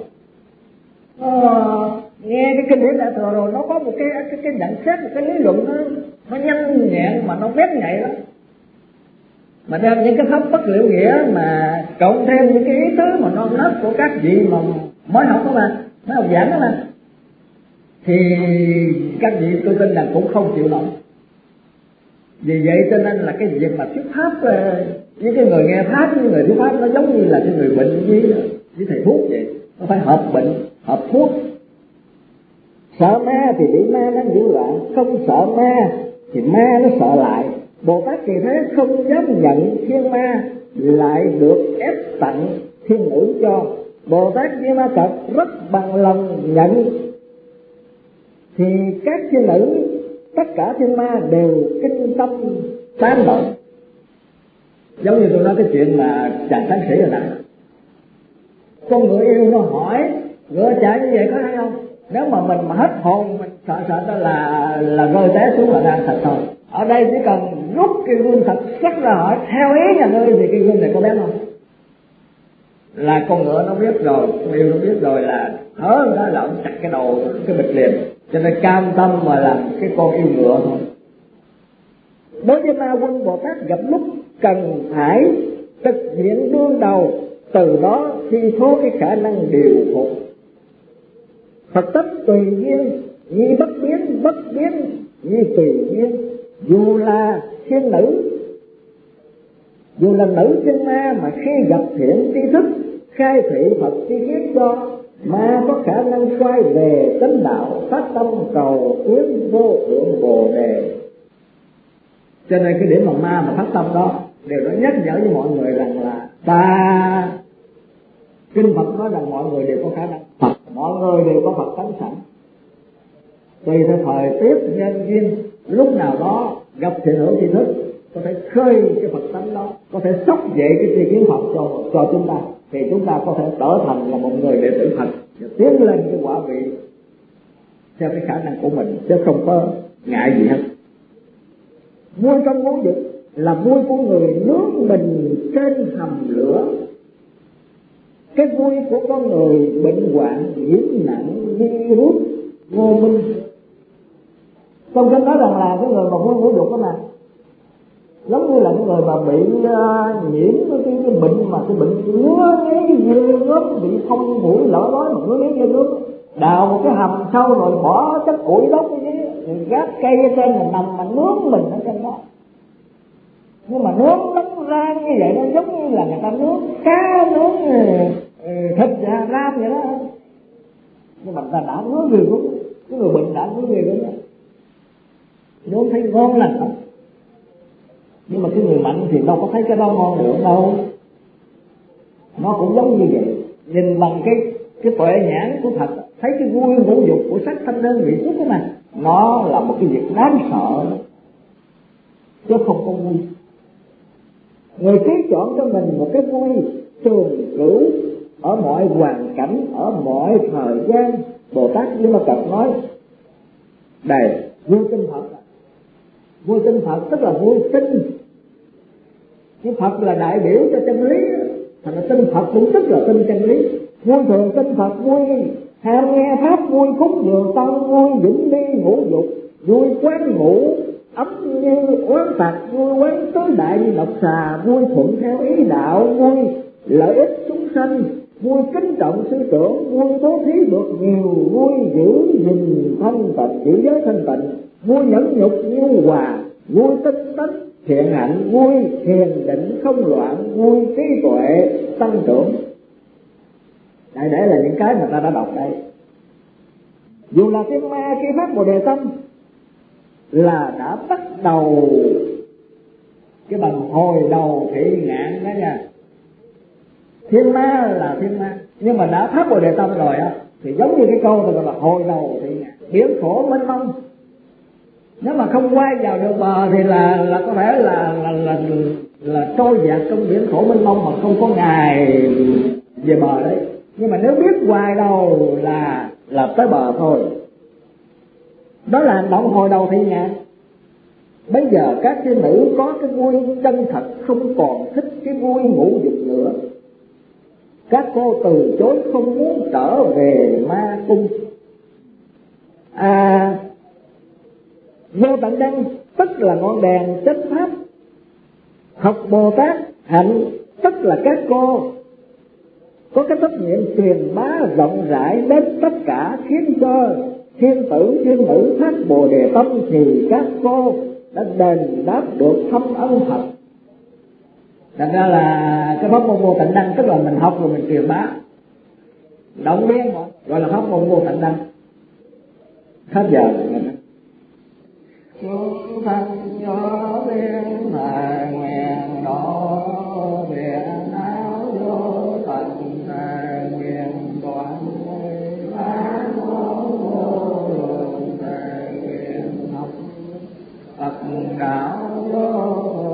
Nghe cái kinh điển đại thừa rồi nó có một cái nhận xét, một cái lý luận nó nhanh nhẹn mà nó bén nhạy lắm. Mà đem những cái pháp bất liệu nghĩa mà cộng thêm những cái ý tứ mà non nớt của các vị mà mới học đó mà, mới học giảng đó mà, thì các vị tôi tin rằng cũng không chịu nổi. Vì vậy cho nên là cái việc mà thuyết pháp với cái người nghe pháp với người thuyết pháp nó giống như là cái người bệnh với thầy thuốc vậy, nó phải hợp bệnh hợp thuốc. Sợ ma thì bị ma đang nhiễu loạn, không sợ ma thì ma nó sợ lại. Bồ Tát Kỳ Thế không dám nhận thiên ma, lại được ép tặng thiên nữ cho. Bồ Tát Di Ma Cật rất bằng lòng nhận, thì các thiên nữ tất cả thiên ma đều kinh tâm tán động. Giống như tôi nói cái chuyện mà chàng tán sĩ rồi nè, con ngựa yêu nó hỏi ngựa chạy như vậy có hay không? Nếu mà mình mà hết hồn, mình sợ đó là rơi té xuống là đang thật thôi. Ở đây chỉ cần rút cái gương thật sắc ra hỏi theo ý nhà ngươi thì cái gương này có bén không? Là con ngựa nó biết rồi, con yêu nó biết rồi, là hớ nó là ông chặt cái đầu cái bịch liền. Cho nên cam tâm mà làm cái con yêu ngựa thôi. Đối với ma quân, Bồ Tát gặp lúc cần phải thực hiện đương đầu, từ đó thi thố cái khả năng điều phục. Phật tất tùy duyên, nhi bất biến, bất biến nhi tùy duyên. Dù là thiên nữ, dù là nữ chân ma, mà khi gặp thiện tri thức, khai thị Phật chi kiết cho, ma có khả năng quay về chánh đạo, phát tâm cầu tiến vô thượng Bồ Đề. Cho nên cái điểm mà ma mà phát tâm đó đều đã nhắc nhở với mọi người rằng là kinh Phật nói rằng mọi người đều có khả năng Phật, mọi người đều có Phật tánh sẵn. Tùy theo thời tiết nhân duyên, lúc nào đó gặp thiện hữu tri thức có thể khơi cái Phật tánh đó, có thể sốc dậy cái tri kiến Phật cho chúng ta, thì chúng ta có thể trở thành là một người đệ tử Phật và tiến lên cái quả vị theo cái khả năng của mình, chứ không có ngại gì hết. Vui trong ngũ dục là vui của người nướng mình trên hầm lửa. Cái vui của con người bệnh hoạn nhiễm nặng virus vô minh. Trong kinh nói rằng là cái người mà vui ngũ dục đó mà giống như là cái người mà bị nhiễm cái bệnh mà cái bệnh ngứa ngáy ghê gớm, bị thông mũi lở lói mà ngứa ngáy ghê gớm, đào một cái hầm sâu rồi bỏ chất củi đốt cái gì, gác cây ở trên là nằm mà nướng mình ở trên đó. Nhưng mà nướng nóng rang như vậy nó giống như là người ta nướng cá, nướng thịt ram vậy đó. Nhưng mà người ta đã nướng ghê gớm, cái người bệnh đã nướng ghê gớm đó, nướng thấy ngon lành lắm. Nhưng mà cái người mạnh thì đâu có thấy cái đó ngon được đâu. Nó cũng giống như vậy. Nhìn bằng cái tuệ nhãn của Phật, thấy cái vui ngũ dục của sắc thanh đơn vị xúc đó mà, nó là một cái việc đáng sợ đó, chứ không có vui. Người trí chọn cho mình một cái vui trường cửu ở mọi hoàn cảnh, ở mọi thời gian. Bồ Tát Di Ma Cật nói đây, vui tinh Phật. Vui tinh Phật tức là vui tinh, nhưng Phật là đại biểu cho chân lý, thành ra tinh Phật cũng tức là tinh chân lý. Vui thường tinh Phật, vui ham nghe pháp, vui cúng dường tăng, vui vĩnh ly ngũ dục, vui quán ngủ ấm như oán phạt, vui quán tối đại như độc xà, vui thuận theo ý đạo, vui lợi ích chúng sanh, vui kính trọng sư trưởng, vui bố thí được nhiều, vui giữ gìn thanh tịnh, giữ giới thanh tịnh, vui nhẫn nhục nhu hòa, vui tinh tấn thiện hạnh, vui thiền định không loạn, vui trí tuệ tăng trưởng. Đây để là những cái mà ta đã đọc đây. Dù là thiên ma khi phát Bồ Đề tâm là đã bắt đầu cái bằng hồi đầu thị ngạn đó nha. Thiên ma là thiên ma, nhưng mà đã phát Bồ Đề tâm rồi á thì giống như cái câu này là hồi đầu thị ngạn, biển khổ mênh mông. Nếu mà không quay vào được bờ thì là có thể là trôi dạt trong biển khổ mênh mông mà không có ngày về bờ đấy. Nhưng mà nếu biết hoài đầu là tới bờ thôi. Đó là hành động hồi đầu thị ngạn. Bây giờ các thiên nữ có cái vui chân thật, không còn thích cái vui ngũ dục nữa. Các cô từ chối không muốn trở về ma cung. Vô tận đăng tức là ngọn đèn chánh pháp, học Bồ Tát hạnh tức là các cô có cái trách nhiệm truyền bá rộng rãi đến tất cả, khiến cho thiên tử thiên nữ phát Bồ Đề tâm thì các cô đã đền đáp được thâm ân thật. Thành ra là cái pháp môn Vô Tận Đăng tức là mình học rồi mình truyền bá, động viên gọi là pháp môn Vô Tận Đăng. Hết giờ chúng thanh gió biến là nguyện độ biển áo vô tận là nguyện đoạn bán vô lượng là nguyện học Phật đạo vô